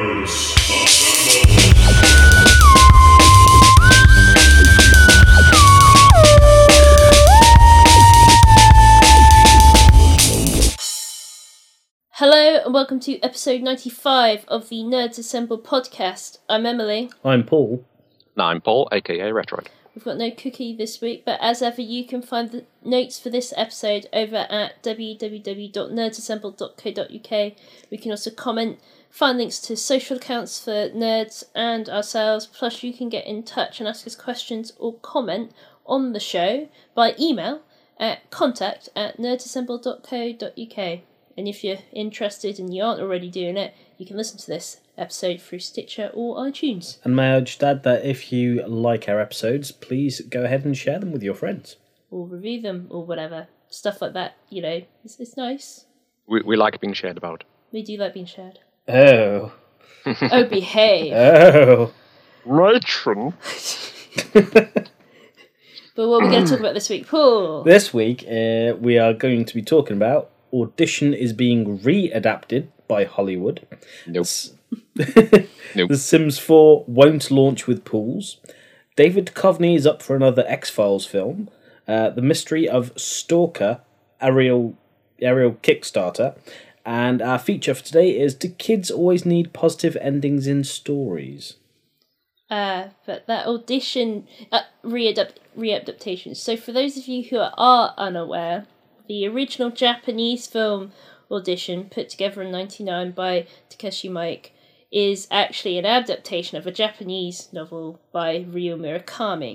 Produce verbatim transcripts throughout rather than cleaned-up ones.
Hello and welcome to episode ninety-five of the Nerds Assemble podcast. I'm Emily. I'm Paul. And I'm Paul, aka Retroid. We've got no cookie this week, but as ever you can find the notes for this episode over at w w w dot nerds assemble dot co dot u k. We can also comment, find links to social accounts for nerds and ourselves, plus you can get in touch and ask us questions or comment on the show by email at contact at nerds assemble dot co dot u k. And if you're interested and you aren't already doing it, you can listen to this episode through Stitcher or iTunes. And may I just add that if you like our episodes, please go ahead and share them with your friends. Or review them, or whatever. Stuff like that, you know, it's, it's nice. We we like being shared about. We do like being shared. Oh. Oh, behave. Oh. Matron. But what are we going to talk about this week, Paul? This week, uh, we are going to be talking about Audition is being re-adapted by Hollywood. Nope. Nope. The Sims four won't launch with pools. David Duchovny is up for another X-Files film. Uh, the Mystery of Stalker, Ariel, Ariel Kickstarter. And our feature for today is, do kids always need positive endings in stories? Uh, but that audition, uh, re-adapt, re-adaptation. So for those of you who are unaware, the original Japanese film Audition, put together in ninety-nine by Takeshi Miike, is actually an adaptation of a Japanese novel by Ryo Murakami.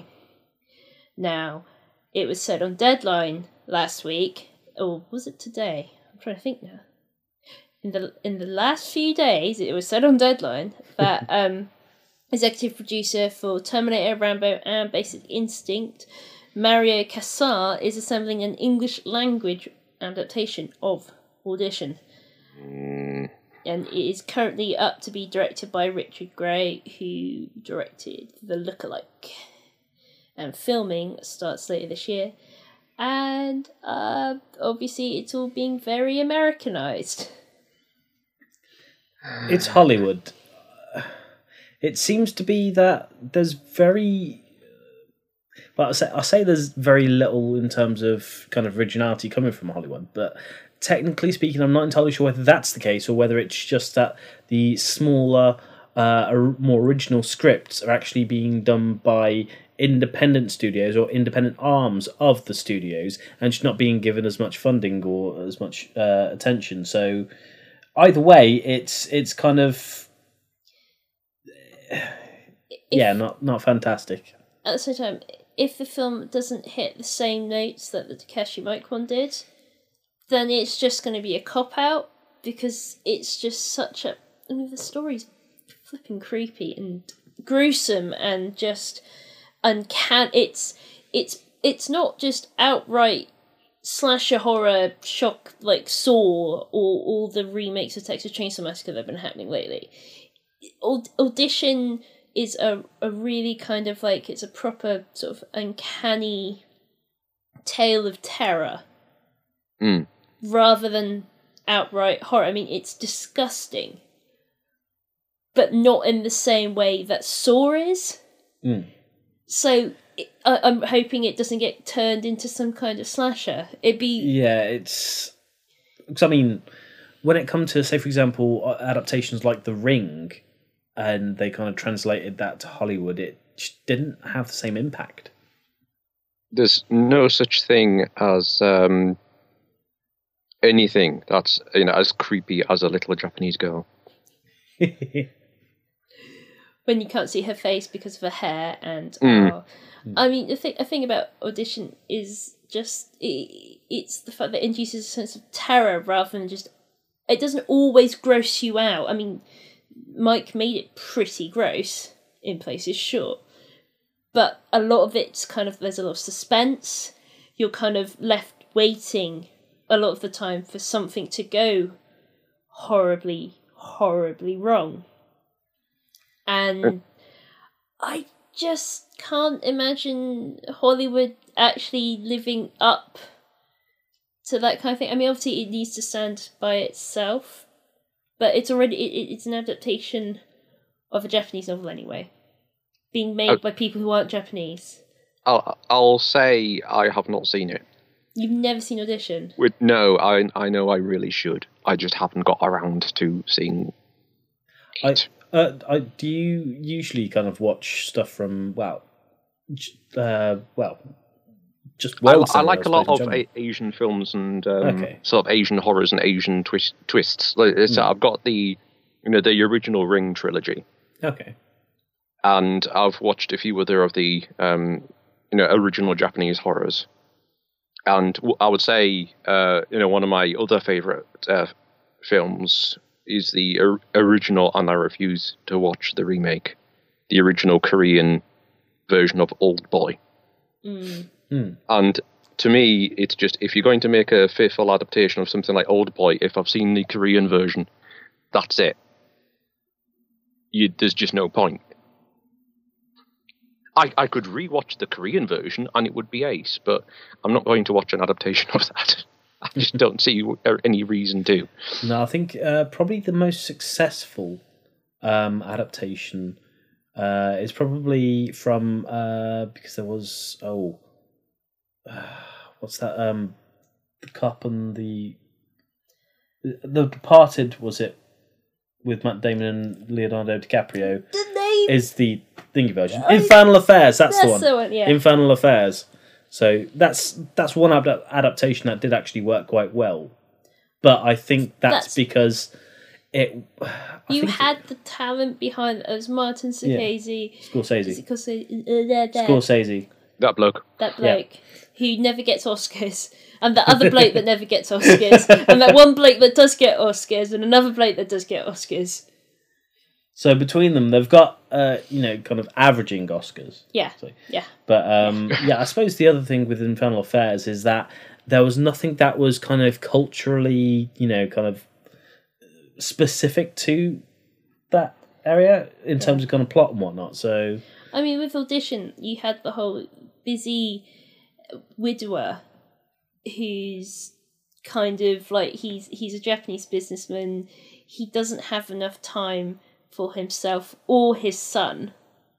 Now, it was said on Deadline last week, or was it today? I'm trying to think now. In the in the last few days, it was said on Deadline that um, executive producer for Terminator, Rambo, and Basic Instinct, Mario Kassar, is assembling an English language adaptation of Audition. Mm. And it is currently up to be directed by Richard Gray, who directed The Lookalike. And filming starts later this year. And uh, obviously it's all being very Americanized. It's Hollywood. It seems to be that there's very... Well, I say, I say there's very little in terms of kind of originality coming from Hollywood, but technically speaking, I'm not entirely sure whether that's the case or whether it's just that the smaller, uh, more original scripts are actually being done by independent studios or independent arms of the studios and just not being given as much funding or as much uh, attention. So either way, it's it's kind of yeah, if, not not fantastic. At the same time, if the film doesn't hit the same notes that the Takeshi Miike one did, then it's just going to be a cop-out, because it's just such a... I mean, the story's flipping creepy and gruesome and just uncanny. It's, it's, it's not just outright slasher horror shock like Saw or all the remakes of Texas Chainsaw Massacre that have been happening lately. Audition is a, a really kind of like, it's a proper sort of uncanny tale of terror. Mm. Rather than outright horror. I mean, it's disgusting. But not in the same way that Saw is. Mm. So, it, I, I'm hoping it doesn't get turned into some kind of slasher. It'd be... Yeah, it's... Because, I mean, when it comes to, say, for example, adaptations like The Ring, and they kind of translated that to Hollywood, it just didn't have the same impact. There's no such thing as um, anything that's, you know, as creepy as a little Japanese girl. When you can't see her face because of her hair, and mm. oh, I mean, the thing, the thing about Audition is just it, it's the fact that it induces a sense of terror rather than just. It doesn't always gross you out. I mean, Miike made it pretty gross in places, sure, but a lot of it's kind of, there's a lot of suspense. You're kind of left waiting a lot of the time for something to go horribly, horribly wrong. And I just can't imagine Hollywood actually living up to that kind of thing. I mean, obviously it needs to stand by itself, but it's already it, it's an adaptation of a Japanese novel anyway, being made Oh. by people who aren't Japanese. I'll I'll say I have not seen it. You've never seen Audition? With no, I I know I really should. I just haven't got around to seeing I, it. uh, I do you usually kind of watch stuff from well, j- uh, well, just I, world I cinema, like a lot suppose, in of general. a- Asian films and um, Okay. sort of Asian horrors and Asian twist, twists. Like, it's- Mm. I've got the you know the original Ring trilogy, Okay. and I've watched a few other of the um, you know original Japanese horrors. And w- I would say uh, you know one of my other favorite uh, films is the or- original, and I refuse to watch the remake, the original Korean version of Old Boy. Mm. Hmm. And to me, it's just, if you're going to make a faithful adaptation of something like Old Boy, if I've seen the Korean version, that's it. You, there's just no point. I, I could rewatch the Korean version and it would be ace, but I'm not going to watch an adaptation of that. I just don't see any reason to. No, I think uh, probably the most successful um, adaptation uh, is probably from uh, because there was oh, uh, what's that? Um, the Cop and the the Departed, was it, with Matt Damon and Leonardo DiCaprio? The name Is the thingy version I- Infernal Affairs? That's, the that's one. the one, yeah. Infernal Affairs. So that's that's one ad- adaptation that did actually work quite well, but I think that's, That's- because it. I you think had the talent behind it. It was Martin Scorsese. it, Scorsese. Is it Scorsese? Uh, there, there. Scorsese. That bloke. That bloke who never gets Oscars, and that other bloke that never gets Oscars, and that one bloke that does get Oscars, and another bloke that does get Oscars. So between them, they've got uh, you know kind of averaging Oscars. Yeah, So, yeah. but um, yeah, I suppose the other thing with Infernal Affairs is that there was nothing that was kind of culturally, you know, kind of specific to that area in terms of kind of plot and whatnot. So I mean, with Audition, you had the whole busy widower who's kind of like he's he's a Japanese businessman. He doesn't have enough time for himself or his son,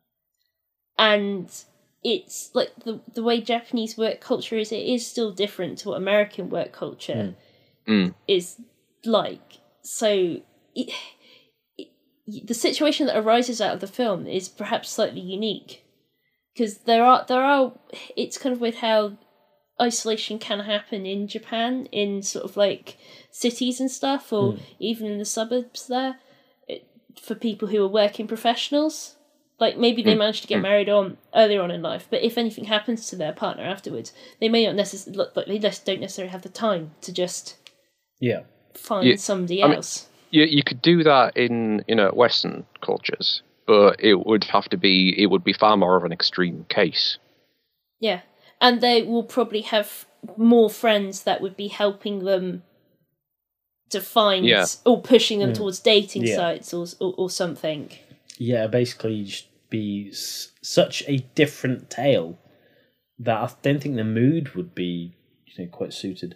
and it's like the the way Japanese work culture is. It is still different to what American work culture Mm. is like. So it, it, the situation that arises out of the film is perhaps slightly unique, because there are there are it's kind of weird how isolation can happen in Japan, in sort of like cities and stuff, or Mm. even in the suburbs there, it, for people who are working professionals. Like, maybe they Mm. manage to get Mm. married on earlier on in life, but if anything happens to their partner afterwards, they may not necessarily look like they just don't necessarily have the time to just yeah, find Yeah, somebody I mean- else. You you could do that in you know Western cultures, but it would have to be it would be far more of an extreme case. Yeah, and they will probably have more friends that would be helping them to find, Yeah. or pushing them Mm. towards dating Yeah. sites or, or or something. yeah, basically just be s- such a different tale that I don't think the mood would be, you know, quite suited.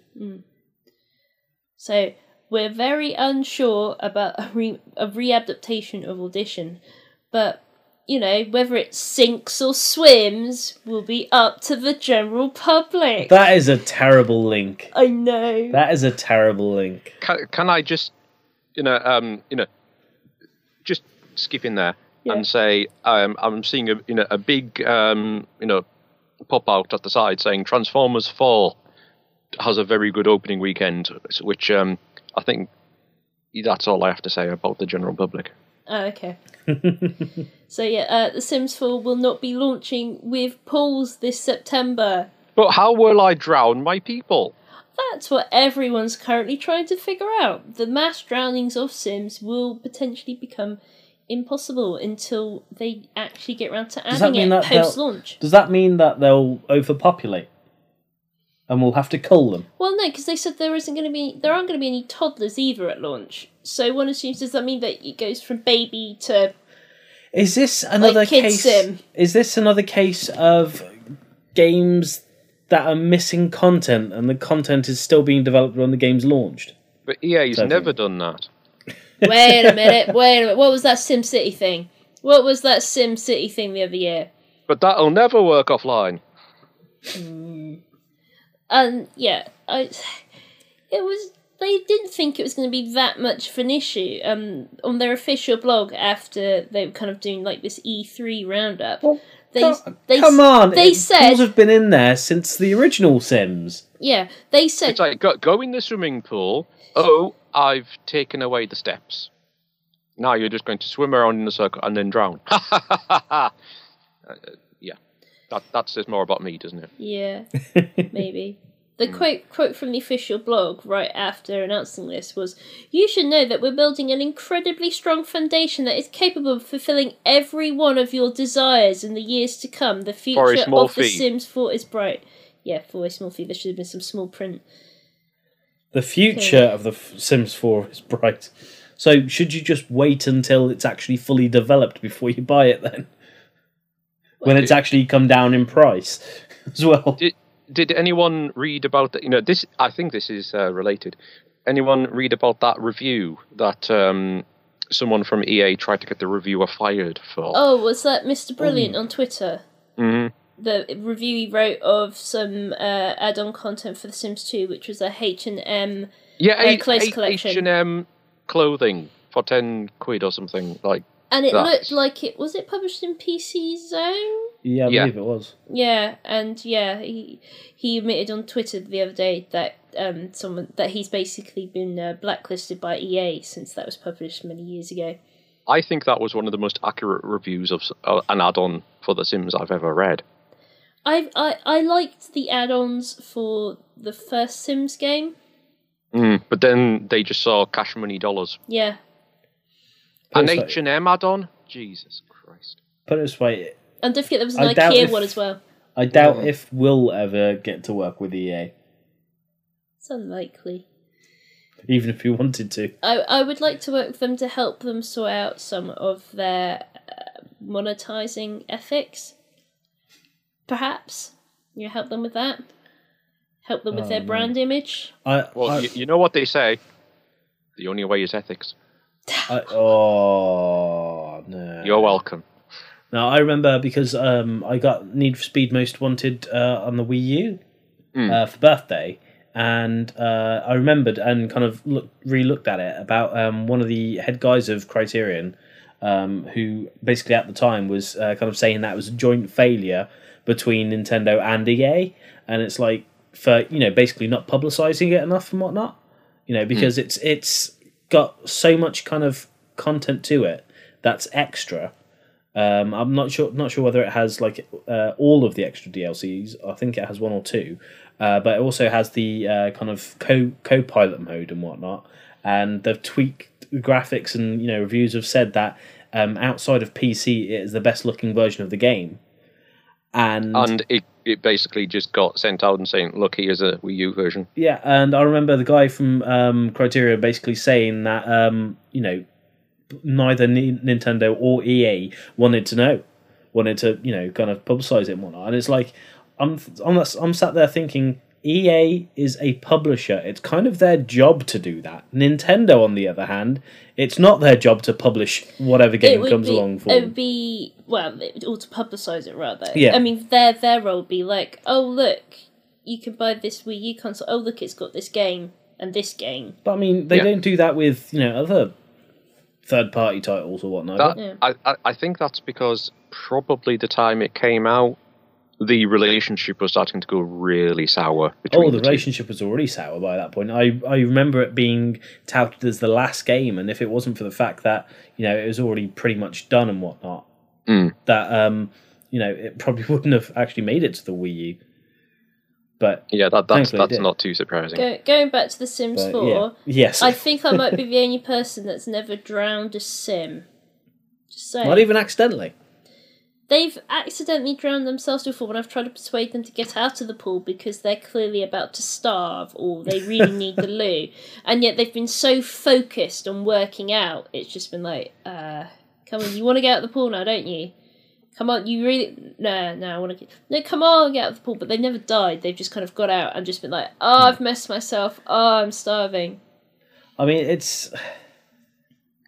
So we're very unsure about a re a readaptation of Audition, but you know, whether it sinks or swims will be up to the general public. That is a terrible link. I know. That is a terrible link. Can, can I just you know um you know just skip in there Yeah. and say um, I'm seeing a you know a big um you know pop out at the side saying Transformers four has a very good opening weekend, which um I think that's all I have to say about the general public. Oh, okay. So yeah, uh, The Sims four will not be launching with pools this September. But how will I drown my people? That's what everyone's currently trying to figure out. The mass drownings of Sims will potentially become impossible until they actually get around to Does that adding mean it that they'll- post-launch. Does that mean that they'll overpopulate and we'll have to cull them? Well, no, because they said there isn't going to be, there aren't going to be any toddlers either at launch. So one assumes, does that mean that it goes from baby to Is this another Kid case? Sim. Is this another case of games that are missing content and the content is still being developed when the game's launched? But E A's Totally. never done that. Wait a minute, wait a minute. What was that SimCity thing? What was that SimCity thing the other year? But that'll never work offline. Mm. And yeah, I, it was. They didn't think it was going to be that much of an issue. Um, on their official blog, after they were kind of doing like this E three roundup, Well, they come, they come on, they it, said pools have been in there since the original Sims. yeah, they said It's like, go, go in the swimming pool. Oh, I've taken away the steps. Now you're just going to swim around in a circle and then drown. Ha ha ha ha ha. Uh, yeah, that that says more about me, doesn't it? yeah, maybe. The quote quote from the official blog right after announcing this was, "You should know that we're building an incredibly strong foundation that is capable of fulfilling every one of your desires in the years to come. The For a future small of The fee." Sims four is bright." Yeah, for a small fee. There should have been some small print. The future of the F- Sims four is bright. So should you just wait until it's actually fully developed before you buy it then? When it's actually come down in price as well. Did Did anyone read about that? You know, this. I think this is uh, related. Anyone read about that review that um, someone from E A tried to get the reviewer fired for? Oh, was that Mister Brilliant on Twitter? hmm The review he wrote of some uh, add-on content for The Sims two, which was a H and M Yeah, uh, a, clothes a, collection. H and M clothing for ten quid or something like. And it that. looked like it was it published in P C Zone? Yeah, I Yeah. believe it was. Yeah, and yeah, he he admitted on Twitter the other day that um someone that he's basically been uh, blacklisted by E A since that was published many years ago. I think that was one of the most accurate reviews of s- uh, an add-on for The Sims I've ever read. I I I liked the add-ons for the first Sims game. Mm, but then they just saw cash money dollars. Yeah, An Put it this H and M add-on? Jesus Christ. Put it this way, and don't forget there was an I doubt IKEA if- one as well. I doubt Mm. if we'll ever get to work with E A, It's unlikely. even if we wanted to. I I would like to work with them to help them sort out some of their uh, monetizing ethics. Perhaps you help them with that. Help them with their Oh, brand image. I, Well, I, you, you know what they say. The only way is ethics. I oh no. You're welcome. Now I remember because um, I got Need for Speed Most Wanted uh, on the Wii U Mm. uh, for birthday, and uh, I remembered and kind of look, re-looked at it about um, one of the head guys of Criterion, um, who basically at the time was uh, kind of saying that it was a joint failure between Nintendo and E A, and it's like for you know basically not publicizing it enough and whatnot, you know because it's it's got so much kind of content to it that's extra. Um, I'm not sure not sure whether it has like uh, all of the extra D L Cs. I think it has one or two, uh, but it also has the uh, kind of co co-pilot mode and whatnot. And they've tweaked the graphics, and you know reviews have said that um, outside of P C, it is the best looking version of the game. And, And it, it basically just got sent out and saying, look, here's a Wii U version. yeah, and I remember the guy from um, Criterion basically saying that um, you know. neither Ni- Nintendo or E A wanted to know, wanted to you know kind of publicize it and whatnot. And it's like I'm I'm I'm sat there thinking E A is a publisher. It's kind of their job to do that. Nintendo, on the other hand, it's not their job to publish whatever game would comes be, along for It them. would be well, it- or to publicise it rather. Yeah. I mean, their their role would be like, oh look, you can buy this Wii U console. Oh look, it's got this game and this game. But I mean, they Yeah. don't do that with you know other third party titles or whatnot. That, Yeah. I, I, I think that's because probably the time it came out, the relationship was starting to go really sour between Oh, the the two. relationship was already sour by that point. I, I remember it being touted as the last game, and if it wasn't for the fact that you know it was already pretty much done and whatnot, Mm. that um you know it probably wouldn't have actually made it to the Wii U. But Yeah, that, that's Thankfully it that's did. not too surprising. Go, going back to The Sims but, four, yeah. yes, I think I might be the only person that's never drowned a sim. Just saying. not even accidentally. They've accidentally drowned themselves before when I've tried to persuade them to get out of the pool because they're clearly about to starve or they really need the loo. And yet they've been so focused on working out, it's just been like, uh, come on, you want to get out of the pool now, don't you? Come on, you really... No, no, I want to get... No, come on, get out of the pool. But they've never died. They've just kind of got out and just been like, oh, I've messed myself. Oh, I'm starving. I mean, it's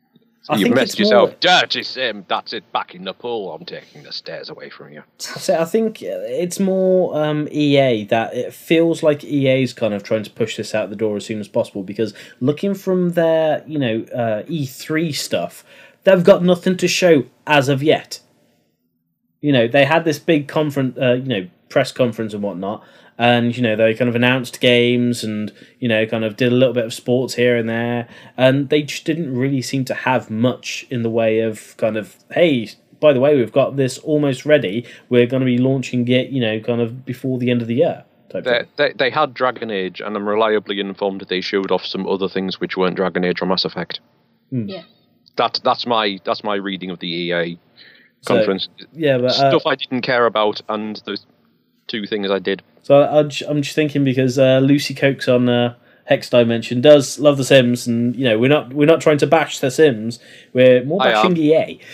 I You've think messed it's more- yourself. Dirty Sim, that's it, back in the pool. I'm taking the stairs away from you. So I think it's more um, E A that it feels like E A's kind of trying to push this out the door as soon as possible, because looking from their, you know, uh, E three stuff, they've got nothing to show as of yet. You know, they had this big conference, uh, you know, press conference and whatnot, and, you know, they kind of announced games and, you know, kind of did a little bit of sports here and there, and they just didn't really seem to have much in the way of kind of, hey, by the way, we've got this almost ready, we're going to be launching it, you know, kind of before the end of the year. Type They, thing. they, they had Dragon Age, and I'm reliably informed that they showed off some other things which weren't Dragon Age or Mass Effect. Yeah. That, that's my that's my reading of the E A So, conference. yeah, but... Uh, Stuff I didn't care about, and the two things I did. So I, I'm just thinking because uh, Lucy Cokes on uh, Hex Dimension does love The Sims, and you know we're not we're not trying to bash The Sims. We're more I bashing am. E A.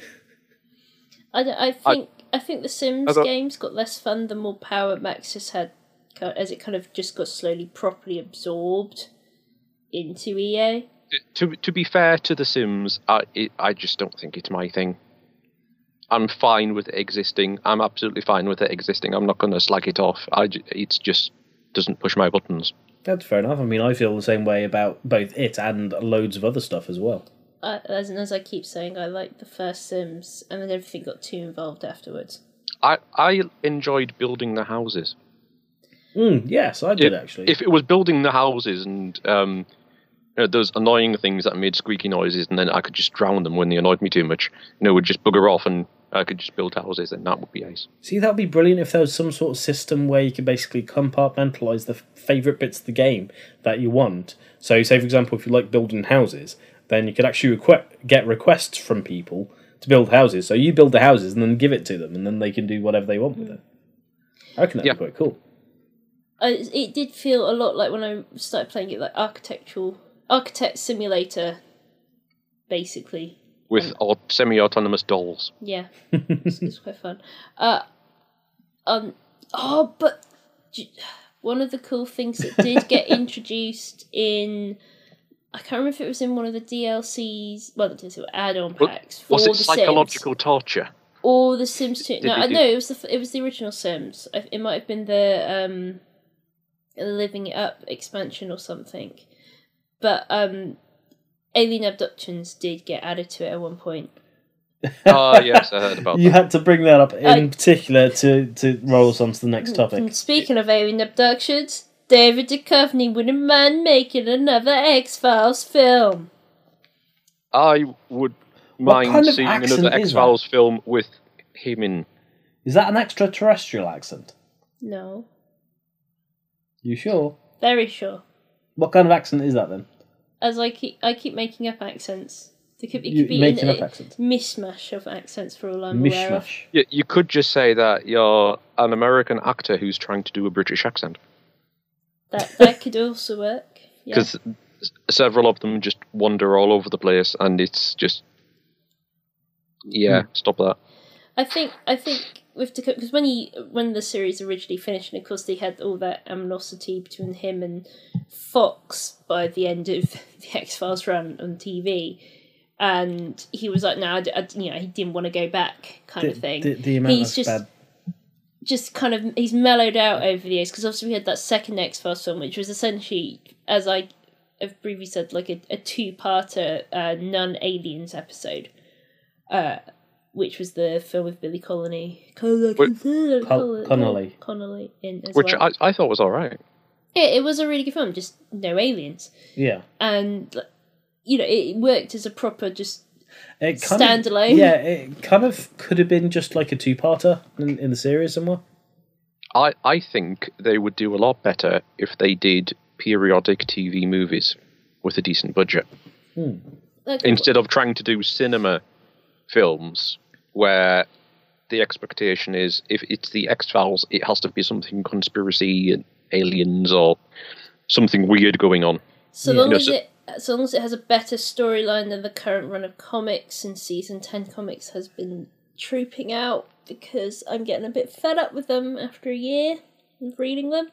I, don't- I think I, think the Sims I thought- games got less fun the more power Maxis had, ki- as it kind of just got slowly properly absorbed into E A. To to be fair to The Sims, I it, I just don't think it's my thing. I'm fine with it existing. I'm absolutely fine with it existing. I'm not going to slag it off. I ju- it's just doesn't push my buttons. That's fair enough. I mean, I feel the same way about both it and loads of other stuff as well. I, as as I keep saying, I liked the first Sims, and then everything got too involved afterwards. I I enjoyed building the houses. Mm, yes, I did If- actually. If it was building the houses and um, you know, those annoying things that made squeaky noises, and then I could just drown them when they annoyed me too much, you know, would just bugger off, and I could just build houses, and that would be ace. See, that would be brilliant if there was some sort of system where you could basically compartmentalise the favourite bits of the game that you want. So, say, for example, if you like building houses, then you could actually requ- get requests from people to build houses. So you build the houses and then give it to them, and then they can do whatever they want with it. I reckon that'd Yeah. be quite cool. I, it did feel a lot like when I started playing it, like architectural architect simulator, basically. With au- semi-autonomous dolls. Yeah, it's, it's quite fun. Uh, um, oh, but j- one of the cool things that did get introduced in, I can't remember if it was in one of the D L Cs, well, the D L C add-on Wa- packs for Was it the psychological Sims, torture? or the Sims two. Did No, it I do- no, it was the f- it was the original Sims. I- It might have been the um, Living It Up expansion or something, but um, alien abductions did get added to it at one point. Oh, yes, I heard about You that. had to bring that up in I- particular to, to roll us on to the next topic. And speaking of alien abductions, David Duchovny wouldn't mind making another X-Files film. I would What mind kind of seeing accent another is X-Files film with him in. Is that an extraterrestrial accent? No. You sure? Very sure. What kind of accent is that then? As I keep I keep making up accents. It could, it You could be making a, up accents? mishmash of accents for all I'm aware of. Mishmash. You, you could just say that you're an American actor who's trying to do a British accent. That that could also work. Yeah. Because several of them just wander all over the place, and it's just. Yeah, stop that. I think I think with Dakota, because when he when the series originally finished, and of course they had all that animosity between him and Fox by the end of the X Files run on T V, and he was like, "No, I, I- you know, he didn't want to go back," kind The, of thing. the, the amount He's of just bad... just kind of he's mellowed out over the years, because obviously we had that second X Files film, which was essentially, as I have previously said, like a, a two-parter uh, non-aliens episode. Uh, which was the film with Billy Connolly. Connolly. Col- Connolly. Connolly in as Which well. I, I thought was alright. It, it was a really good film, just no aliens. Yeah. And, like, you know, it worked as a proper just It kind standalone. Of, yeah, it kind of could have been just like a two-parter in, in the series somewhere. I, I think they would do a lot better if they did periodic T V movies with a decent budget. Like, Instead of trying to do cinema films where the expectation is if it's the X-Files, it has to be something conspiracy and aliens or something weird going on. so Yeah. long No, as so- it so long as it has a better storyline than the current run of comics, and season ten comics has been trooping out, because I'm getting a bit fed up with them after a year of reading them.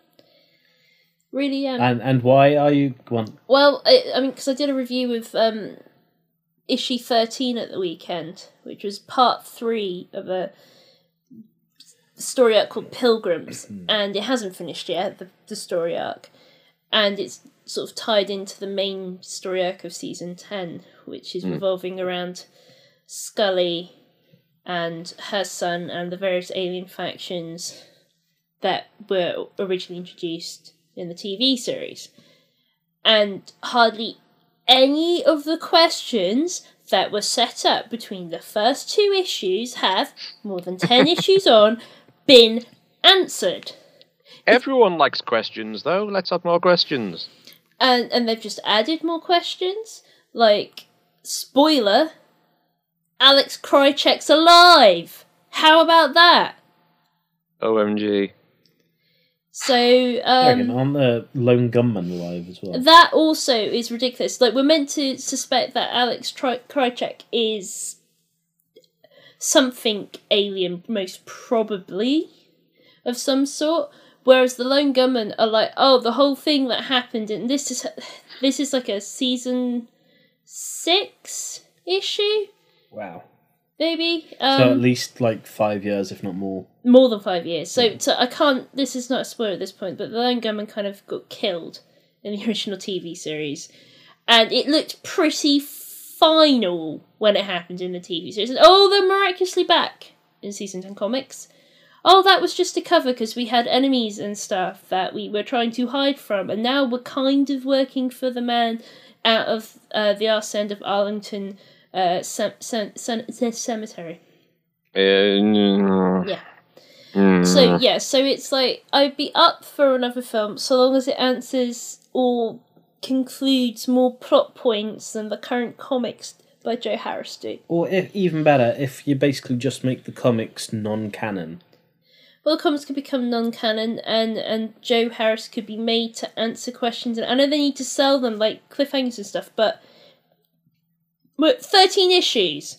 Really am. And and why are you... Go on. Well, I, I mean, because I did a review of um, issue thirteen at the weekend, which was part three of a story arc called Pilgrims, and it hasn't finished yet, the, the story arc, and it's sort of tied into the main story arc of season ten, which is mm. revolving around Scully and her son and the various alien factions that were originally introduced in the T V series. And hardly any of the questions that were set up between the first two issues have, more than ten issues on, been answered. Everyone likes questions, though. Let's have more questions. And and they've just added more questions. Like, spoiler, Alex Krycek's alive! How about that? O M G. So, um... aren't the lone gunman alive as well? That also is ridiculous. Like, we're meant to suspect that Alex Tri- Krycek is something alien, most probably, of some sort. Whereas the lone gunmen are like, oh, the whole thing that happened, and this is this is like a season six issue. Wow. Maybe. Um, so at least like five years, if not more. More than five years. So, so I can't. This is not a spoiler at this point, but the lone gunman kind of got killed in the original T V series, and it looked pretty final when it happened in the T V series. And, oh, they're miraculously back in season ten comics. Oh, that was just a cover because we had enemies and stuff that we were trying to hide from, and now we're kind of working for the man out of uh, the arse end of Arlington uh, sem- sem- sem- Cemetery. Uh, yeah. Mm. So, yeah, so it's like, I'd be up for another film so long as it answers or concludes more plot points than the current comics by Joe Harris do. Or if, even better, if you basically just make the comics non-canon. Well, the comics could become non-canon, and, and Joe Harris could be made to answer questions. And I know they need to sell them, like cliffhangers and stuff, but thirteen issues.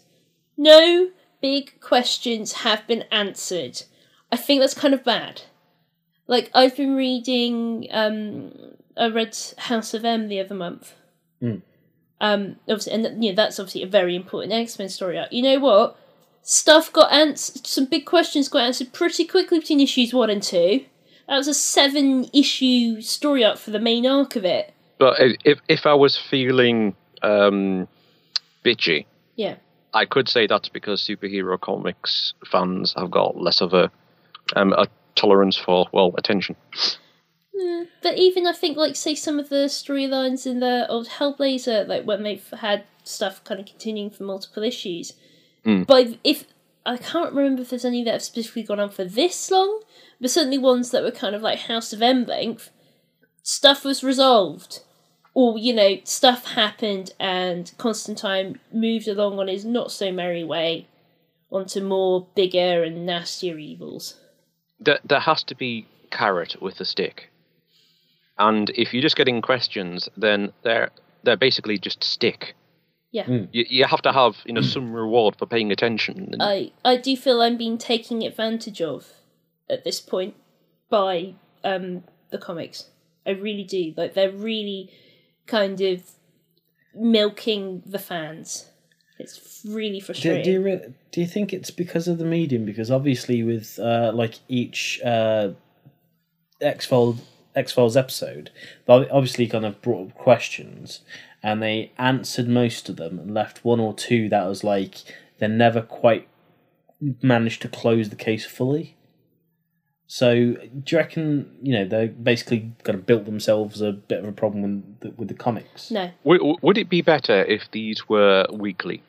No big questions have been answered. I think that's kind of bad. Like, I've been reading, um, I read House of M the other month. Mm. Um, obviously, and you know, that's obviously a very important X-Men story arc. You know what? Stuff got answered, some big questions got answered pretty quickly between issues one and two. That was a seven-issue story arc for the main arc of it. But if if I was feeling um, bitchy, yeah, I could say that's because superhero comics fans have got less of a um, a tolerance for, well, attention. Mm, but even, I think, like, say some of the storylines in the old Hellblazer, like when they've had stuff kind of continuing for multiple issues. Mm. But if I can't remember if there's any that have specifically gone on for this long, but certainly ones that were kind of like House of M length, stuff was resolved. Or, you know, stuff happened and Constantine moved along on his not so merry way onto more bigger and nastier evils. There, there has to be carrot with a stick. And if you're just getting questions, then they're they're basically just stick. Yeah. Mm. You, you have to have, you know, some reward for paying attention. And I, I do feel I'm being taken advantage of at this point by um, the comics. I really do. Like, they're really kind of milking the fans. It's really frustrating. Do, do, you, re- do you think it's because of the medium? Because obviously with, uh, like, each uh, X-Files, X-Files episode, they obviously kind of brought up questions, and they answered most of them and left one or two that was like they never quite managed to close the case fully. So do you reckon, you know, they basically kind of built themselves a bit of a problem with the, with the comics? No. Would, would it be better if these were weekly?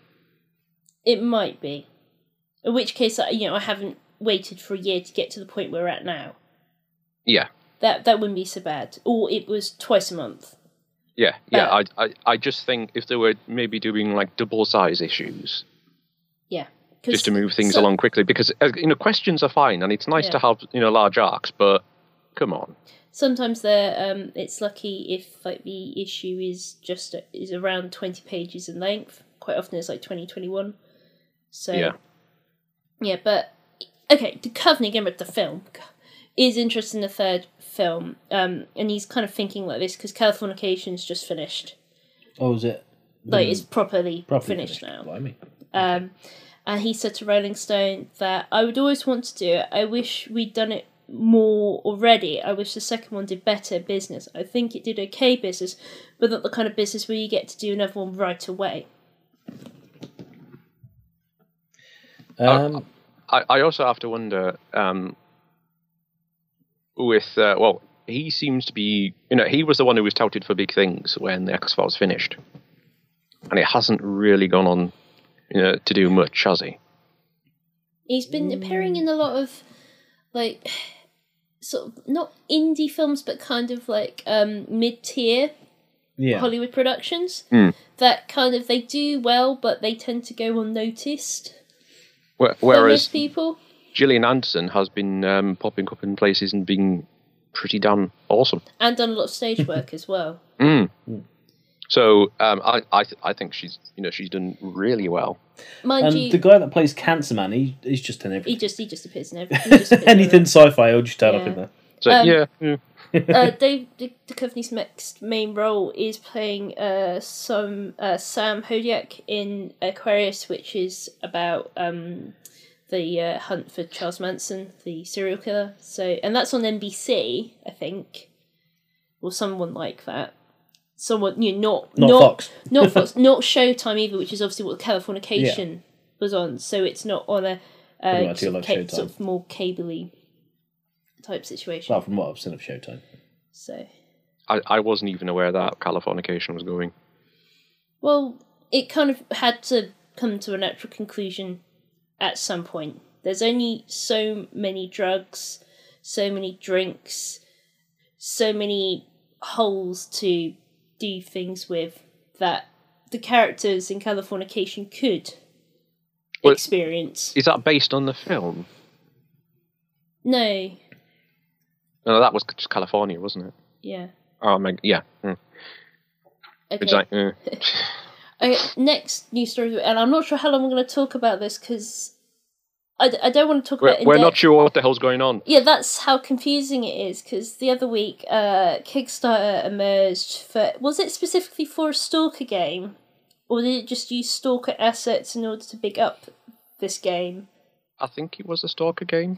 It might be. In which case, you know, I haven't waited for a year to get to the point we're at now. Yeah. That that wouldn't be so bad. Or it was twice a month. Yeah, yeah. I, I, I just think if they were maybe doing like double size issues, yeah, just to move things so, along quickly, because uh, you know questions are fine and it's nice yeah. to have, you know, large arcs, but come on. Sometimes they're um, it's lucky if like the issue is just is around twenty pages in length. Quite often it's like twenty, twenty-one. So yeah, yeah, but okay, the Covenant again with the film is interested in the third film, um, and he's kind of thinking like this because Californication's just finished. Oh, is it? like it's properly, Properly finished, finished. now. Blimey. Um, and he said to Rolling Stone that I would always want to do it. I wish we'd done it more already. I wish the second one did better business. I think it did okay business, but not the kind of business where you get to do another one right away. Um, I, I also have to wonder um, with, uh, well, he seems to be, you know, he was the one who was touted for big things when the X-Files finished. And it hasn't really gone on, you know, to do much, has he? He's been appearing in a lot of, like, sort of, not indie films, but kind of like um, mid-tier yeah. Hollywood productions. Mm. That kind of, they do well, but they tend to go unnoticed. Whereas for most people. Gillian Anderson has been um, popping up in places and being pretty damn awesome. And done a lot of stage work as well. Mm. Mm. So um, I I, th- I think she's you know she's done really well. Mind and you, the guy that plays Cancer Man, he he's just in everything. he just he just appears in everything. Anything sci-fi, he'll just turn Yeah. up in there. So Um, yeah, yeah. uh, Dave Duchovny's next main role is playing uh, some uh, Sam Hodiak in Aquarius, which is about um, the uh, hunt for Charles Manson, the serial killer. So, and that's on N B C, I think, or someone like that. Someone, you know, not Not not Fox. not Fox, not Showtime either, which is obviously what Californication Yeah. was on. So it's not on a uh, Pretty much sort, of like ca- Showtime. sort of more cable-y type situation. Well, from what I've seen of Showtime. So. I, I wasn't even aware that Californication was going. Well, it kind of had to come to a natural conclusion at some point. There's only so many drugs, so many drinks, so many holes to do things with that the characters in Californication could Well, experience. Is that based on the film? No. No, that was just California, wasn't it? Yeah. Oh, my, yeah. Mm. Okay. It's like, uh. Okay, next news story, and I'm not sure how long we're going to talk about this because I, d- I don't want to talk We're, about it in we're depth. not sure what the hell's going on. Yeah, that's how confusing it is, because the other week, uh, Kickstarter emerged for... Was it specifically for a Stalker game? Or did it just use Stalker assets in order to big up this game? I think it was a Stalker game.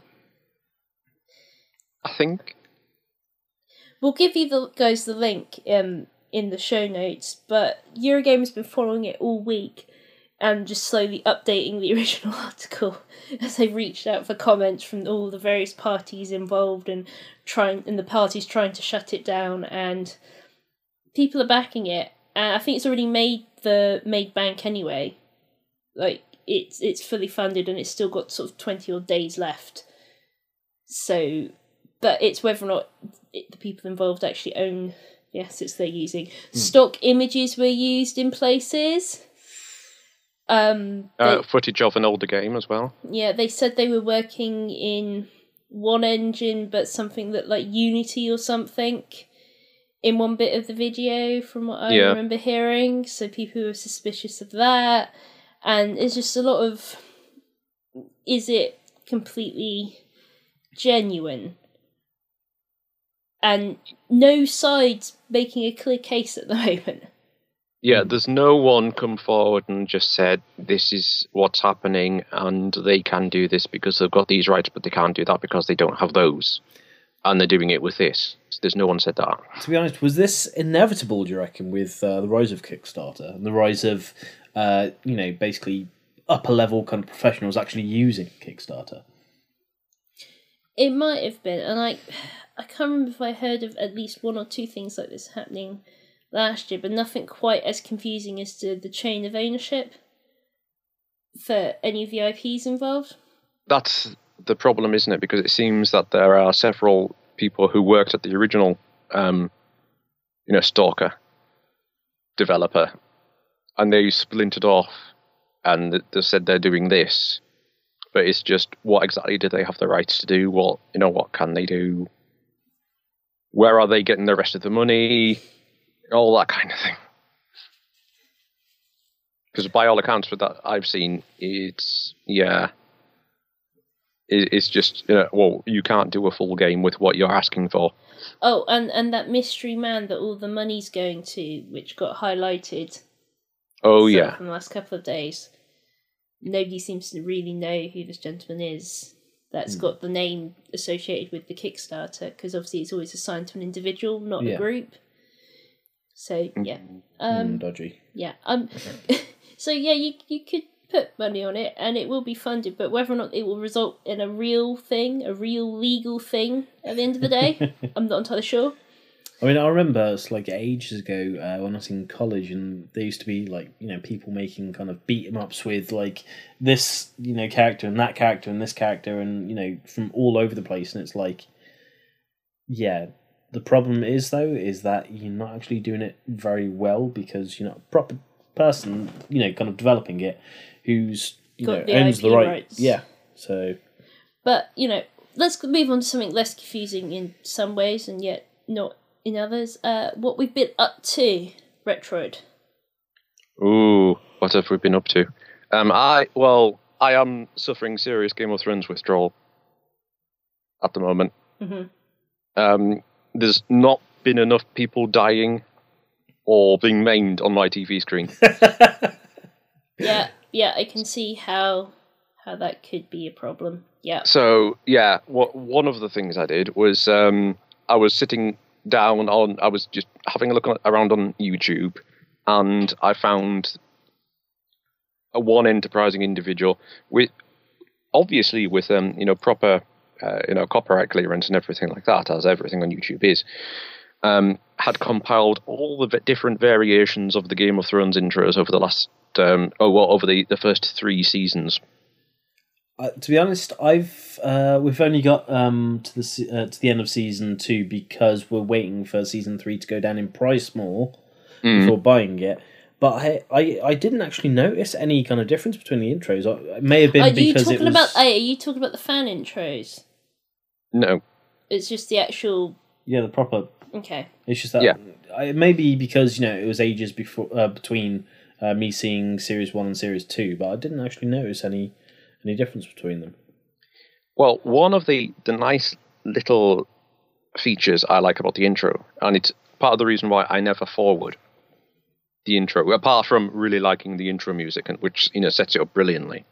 I think. We'll give you the guys the link um, in the show notes, but Eurogame has been following it all week and just slowly updating the original article as they reached out for comments from all the various parties involved and trying and the parties trying to shut it down, and people are backing it. And I think it's already made the made bank anyway. Like it's it's fully funded and it's still got sort of twenty odd days left. So, but it's whether or not it, the people involved actually own the assets they're using. Mm. Stock images were used in places. Um, they, Uh, footage of an older game as well. Yeah, they said they were working in one engine, but something that like Unity or something in one bit of the video, from what I yeah. remember hearing. So people were suspicious of that, and it's just a lot of, is it completely genuine? And no sides making a clear case at the moment. Yeah, there's no one come forward and just said, this is what's happening and they can do this because they've got these rights, but they can't do that because they don't have those. And they're doing it with this. There's no one said that. To be honest, was this inevitable, do you reckon, with uh, the rise of Kickstarter and the rise of, uh, you know, basically upper-level kind of professionals actually using Kickstarter? It might have been, and I, I can't remember if I heard of at least one or two things like this happening last year, but nothing quite as confusing as to the chain of ownership for any of the I Ps involved. That's the problem, isn't it? Because it seems that there are several people who worked at the original, um, you know, Stalker developer, and they splintered off, and they said they're doing this, but it's just what exactly do they have the rights to do? What you know, what can they do? Where are they getting the rest of the money? All that kind of thing. Because by all accounts that I've seen, it's, yeah, it, it's just, you know, well, you can't do a full game with what you're asking for. Oh, and, and that mystery man that all the money's going to, which got highlighted Oh, sort of yeah. in the last couple of days. Nobody seems to really know who this gentleman is that's Hmm. got the name associated with the Kickstarter, because obviously it's always assigned to an individual, not Yeah. a group. So, yeah. Mm, Um, dodgy. yeah. Um, so, yeah, you, you could put money on it and it will be funded, but whether or not it will result in a real thing, a real legal thing at the end of the day, I'm not entirely sure. I mean, I remember it's like ages ago uh, when I was in college, and there used to be like you know people making kind of beat 'em ups with like this you know character and that character and this character, and you know from all over the place, and it's like, yeah. The problem is though is that you're not actually doing it very well because you're not a proper person, you know, kind of developing it, who's you Got know the owns I the P right. rights. Yeah. So But, you know, let's move on to something less confusing in some ways and yet not in others. Uh, what we've been up to, Retroid. Ooh, what have we been up to? Um, I well, I am suffering serious Game of Thrones withdrawal at the moment. Mm-hmm. Um, there's not been enough people dying or being maimed on my T V screen. Yeah, yeah, I can see how how that could be a problem. Yeah. So yeah, what one of the things I did was um, I was sitting down on, I was just having a look on, around on YouTube, and I found a one enterprising individual with, obviously with um you know proper uh, you know copyright clearance and everything like that, as everything on YouTube is, um, had compiled all the v- different variations of the Game of Thrones intros over the last um oh well over the, the first three seasons. Uh, to be honest, I've uh, we've only got um, to the se- uh, to the end of season two because we're waiting for season three to go down in price more Mm. before buying it. But I, I I didn't actually notice any kind of difference between the intros. It may have been Are you because it talking was about? Are you talking about the fan intros? No. It's just the actual. yeah the proper. Okay. It's just that Yeah. I, it may be because you know it was ages before uh, between uh, me seeing series one and series two, but I didn't actually notice any any difference between them. Well, one of the, the nice little features I like about the intro, and it's part of the reason why I never forward the intro, apart from really liking the intro music, and which you know sets it up brilliantly,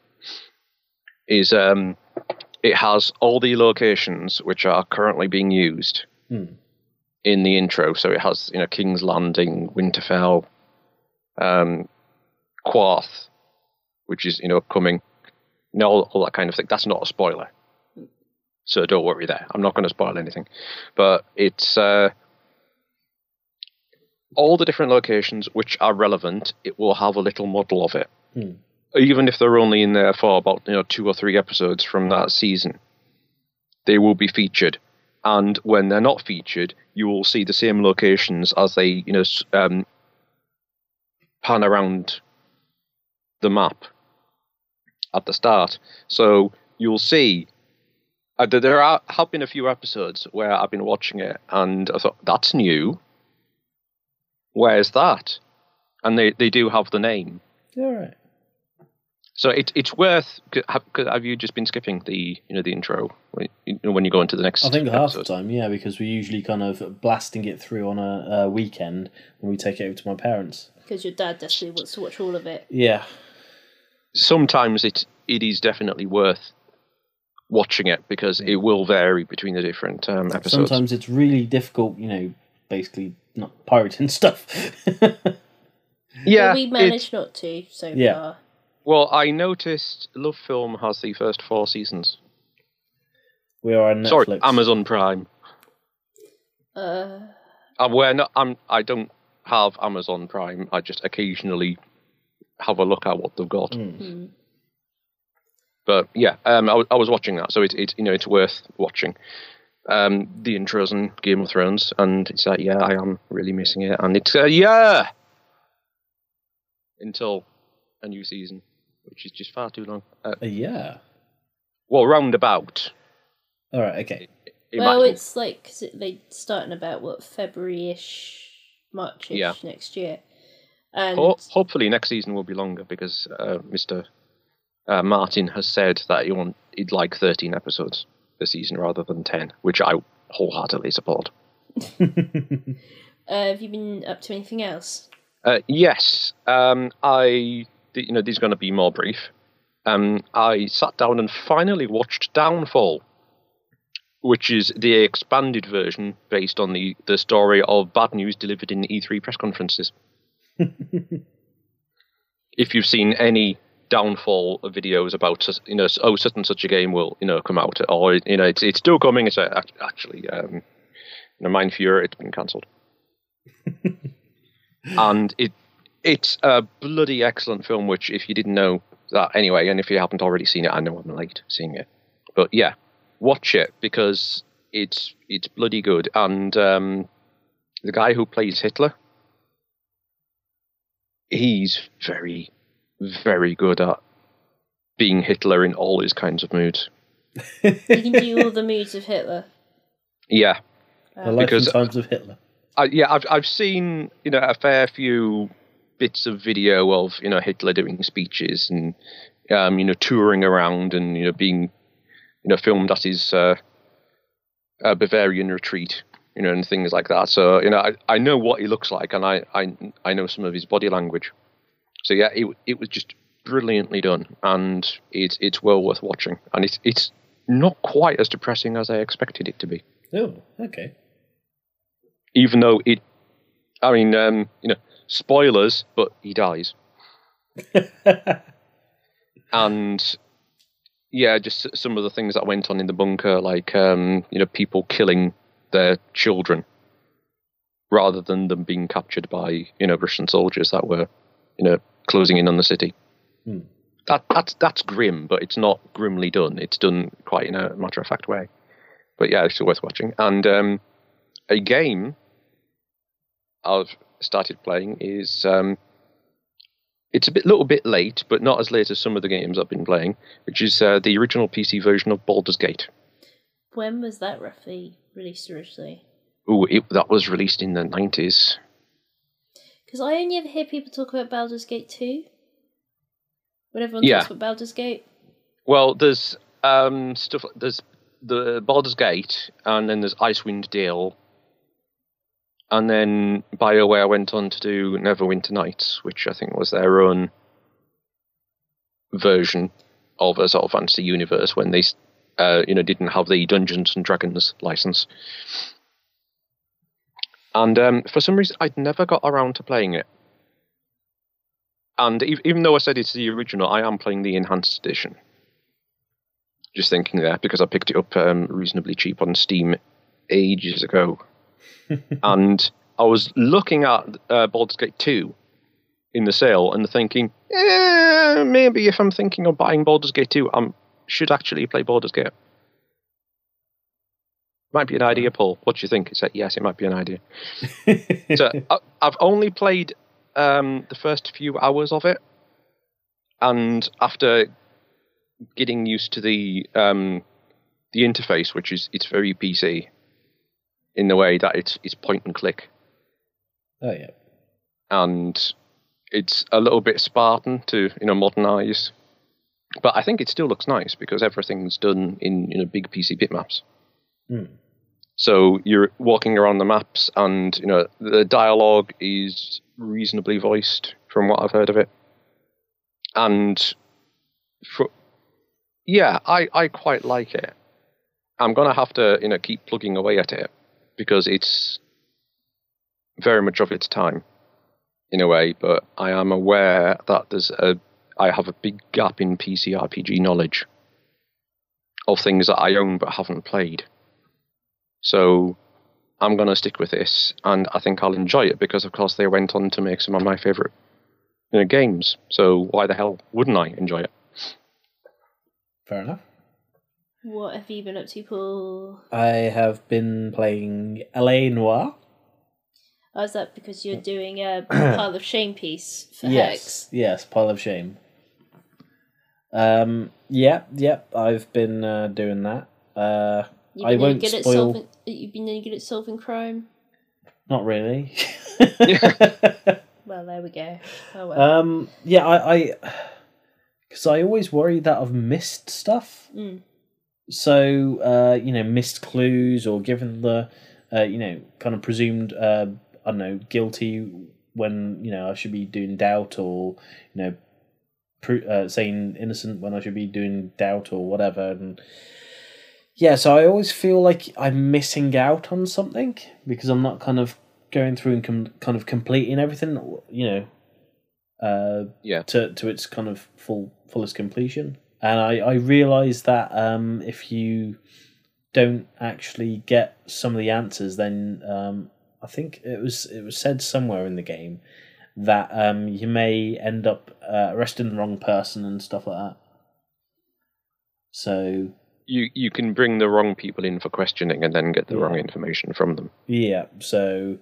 is um, it has all the locations which are currently being used Hmm. in the intro. So it has you know King's Landing, Winterfell, um, Quarth, which is you know upcoming. You know, all, all that kind of thing. That's not a spoiler. So don't worry there. I'm not going to spoil anything. But it's uh, all the different locations which are relevant, it will have a little model of it. Hmm. Even if they're only in there for about you know two or three episodes from that season, they will be featured. And when they're not featured, you will see the same locations as they you know s- um, pan around the map at the start. So you'll see uh, that there are, have been a few episodes where I've been watching it and I thought, that's new. Where's that? And they, they do have the name. Yeah, all right. So it, it's worth. Have, have you just been skipping the you know the intro when you, when you go into the next? I think half the episode? time, yeah, because we're usually kind of blasting it through on a, a weekend when we take it over to my parents. Because your dad definitely wants to watch all of it. Yeah. Sometimes it it is definitely worth watching it because it will vary between the different um, episodes. Sometimes it's really difficult, you know, basically not pirating stuff. Yeah, But we it- managed not to so Yeah. far. well, I noticed Love Film has the first four seasons. We are on Netflix. Sorry, Amazon Prime. Uh, I'm aware not. I'm. I don't have Amazon Prime. I just occasionally have a look at what they've got. Mm. hmm. But yeah, um, I, w- I was watching that, so it's it, you know it's worth watching. Um, the intros and Game of Thrones, and it's like yeah, I am really missing it, and it's uh, yeah until a new season, which is just far too long. Uh, Uh, yeah. well, roundabout. All right. Okay. Well, Imagine. it's like cause it, they start in about what February-ish, March-ish Yeah. next year, and Ho- hopefully next season will be longer because uh, Mister Uh, Martin has said that he want he'd like thirteen episodes this season rather than ten, which I wholeheartedly support. uh, have you been up to anything else? Uh, yes, um, I. You know, these are going to be more brief. Um, I sat down and finally watched Downfall, which is the expanded version based on the, the story of bad news delivered in E three press conferences. If you've seen any Downfall videos about, you know, oh, such and such a game will, you know, come out, or, you know, it's it's still coming. It's uh, actually, um, you know, Mind Fury, it's been cancelled. And it it's a bloody excellent film, which if you didn't know that anyway, and if you haven't already seen it, I know I'm late seeing it. But yeah, watch it because it's it's bloody good. And um, the guy who plays Hitler, he's very, very good at being Hitler in all his kinds of moods. You can do all the moods of Hitler. Yeah. The life and times of Hitler. I, yeah, I've I've seen, you know, a fair few bits of video of, you know, Hitler doing speeches and um, you know, touring around and, you know, being, you know, filmed at his uh, uh, Bavarian retreat, you know, and things like that. So, you know, I, I know what he looks like, and I, I I know some of his body language. So yeah, it it was just brilliantly done, and it's it's well worth watching, and it's it's not quite as depressing as I expected it to be. Oh, okay. Even though it, I mean, um, you know, spoilers, but he dies. And yeah, just some of the things that went on in the bunker, like um, you know, people killing their children rather than them being captured by, you know, Russian soldiers that were, you know, closing in on the city. Hmm. That that's that's grim, but it's not grimly done. It's done quite in a matter of fact way. But yeah, it's still worth watching. And um, a game I've started playing is um, it's a bit, little bit late, but not as late as some of the games I've been playing, which is uh, the original P C version of Baldur's Gate. When was that roughly released originally? Ooh, it, that was released in the nineties. Because I only ever hear people talk about Baldur's Gate two. When everyone Yeah. talks about Baldur's Gate. Well, there's um, stuff. There's the Baldur's Gate, and then there's Icewind Dale, and then BioWare went on to do Neverwinter Nights, which I think was their own version of a sort of fantasy universe when they, uh, you know, didn't have the Dungeons and Dragons license. And um, for some reason, I'd never got around to playing it. And even though I said it's the original, I am playing the enhanced edition. Just thinking there, because I picked it up um, reasonably cheap on Steam ages ago. And I was looking at uh, Baldur's Gate two in the sale and thinking, eh, maybe if I'm thinking of buying Baldur's Gate two, I should actually play Baldur's Gate. Might be an idea, Paul. What do you think? It's like, yes, it might be an idea. So I, I've only played um, the first few hours of it, and after getting used to the um, the interface, which is it's very P C in the way that it's it's point and click. Oh yeah, and it's a little bit Spartan to, you know, modernize, but I think it still looks nice because everything's done in, you know, big P C bitmaps. Hmm. So you're walking around the maps, and, you know, the dialogue is reasonably voiced from what I've heard of it. And for, yeah, I, I quite like it. I'm gonna have to, you know, keep plugging away at it because it's very much of its time in a way, but I am aware that there's a I have a big gap in P C R P G knowledge of things that I own but haven't played. So I'm going to stick with this, and I think I'll enjoy it because, of course, they went on to make some of my favourite, you know, games. So why the hell wouldn't I enjoy it? Fair enough. What have you been up to, Paul? I have been playing L A Noire. Oh, is that because you're doing a Pile of Shame piece for yes, Hex? Yes, Pile of Shame. Um, yeah, yeah, I've been uh, doing that. Uh, You've I been won't good spoil. At solving, you've been any good at solving crime? Not really. Well, there we go. Oh well. Um, yeah, I, because I, I always worry that I've missed stuff. Mm. So, uh, you know, missed clues or given the, uh, you know, kind of presumed, uh, I don't know, guilty when you know I should be doing doubt, or you know, pro- uh, saying innocent when I should be doing doubt or whatever. And yeah, so I always feel like I'm missing out on something because I'm not kind of going through and com- kind of completing everything. You know, uh, Yeah. to to its kind of full fullest completion. And I I realise that um, if you don't actually get some of the answers, then um, I think it was it was said somewhere in the game that um, you may end up uh, arresting the wrong person and stuff like that. So You you can bring the wrong people in for questioning and then get the Yeah. wrong information from them. yeah, so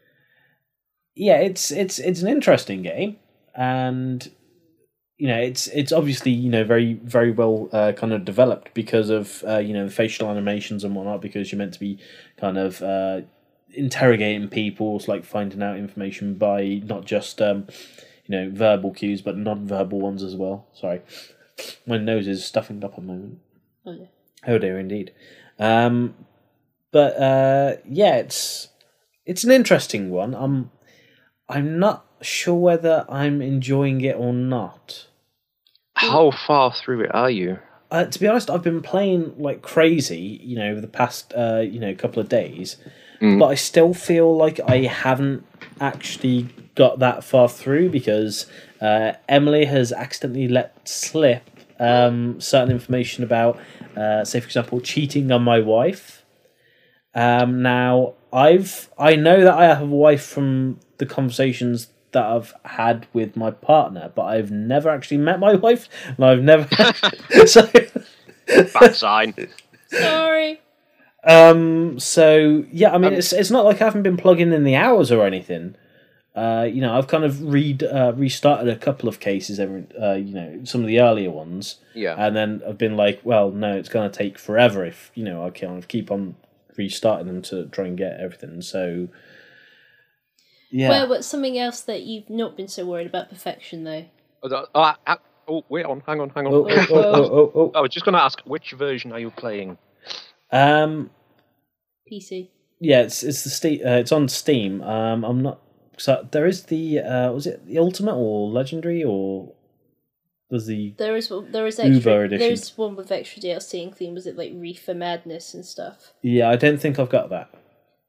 yeah, it's it's it's an interesting game, and you know it's it's obviously you know very very well uh, kind of developed because of uh, you know the facial animations and whatnot, because you're meant to be kind of uh, interrogating people, it's like finding out information by not just um, you know verbal cues but non-verbal ones as well. Sorry, my nose is stuffing up at the moment. Oh, yeah. Oh dear, indeed. Um, but uh, yeah, it's it's an interesting one. I'm I'm not sure whether I'm enjoying it or not. How far through it are you? Uh, to be honest, I've been playing like crazy, you know, over the past uh, you know couple of days, Mm. but I still feel like I haven't actually got that far through because uh, Emily has accidentally let slip um, certain information about, uh, say for example, cheating on my wife. Um, now I've I know that I have a wife from the conversations that I've had with my partner, but I've never actually met my wife, and I've never so. Bad sign. Sorry. Um. So yeah, I mean, Um, it's it's not like I haven't been plugging in the hours or anything. Uh, you know, I've kind of read uh, restarted a couple of cases every, uh, you know, some of the earlier ones, Yeah. and then I've been like, well, no, it's going to take forever if you know I kind of keep on restarting them to try and get everything. So yeah, Well, what's something else that you've not been so worried about perfection, though? Oh, the- oh, I- I- oh, wait on, hang on, hang on. oh, oh, oh, oh, oh, I was just going to ask, which version are you playing? oh. Um. P C. Yeah, it's it's the Steam. Uh, it's on Steam. Um, I'm not. So there is the. Uh, was it the Ultimate or Legendary or was the There is one- there is Uber extra. edition. There's one with extra D L C, including was it like Reefer Madness and stuff. Yeah, I don't think I've got that.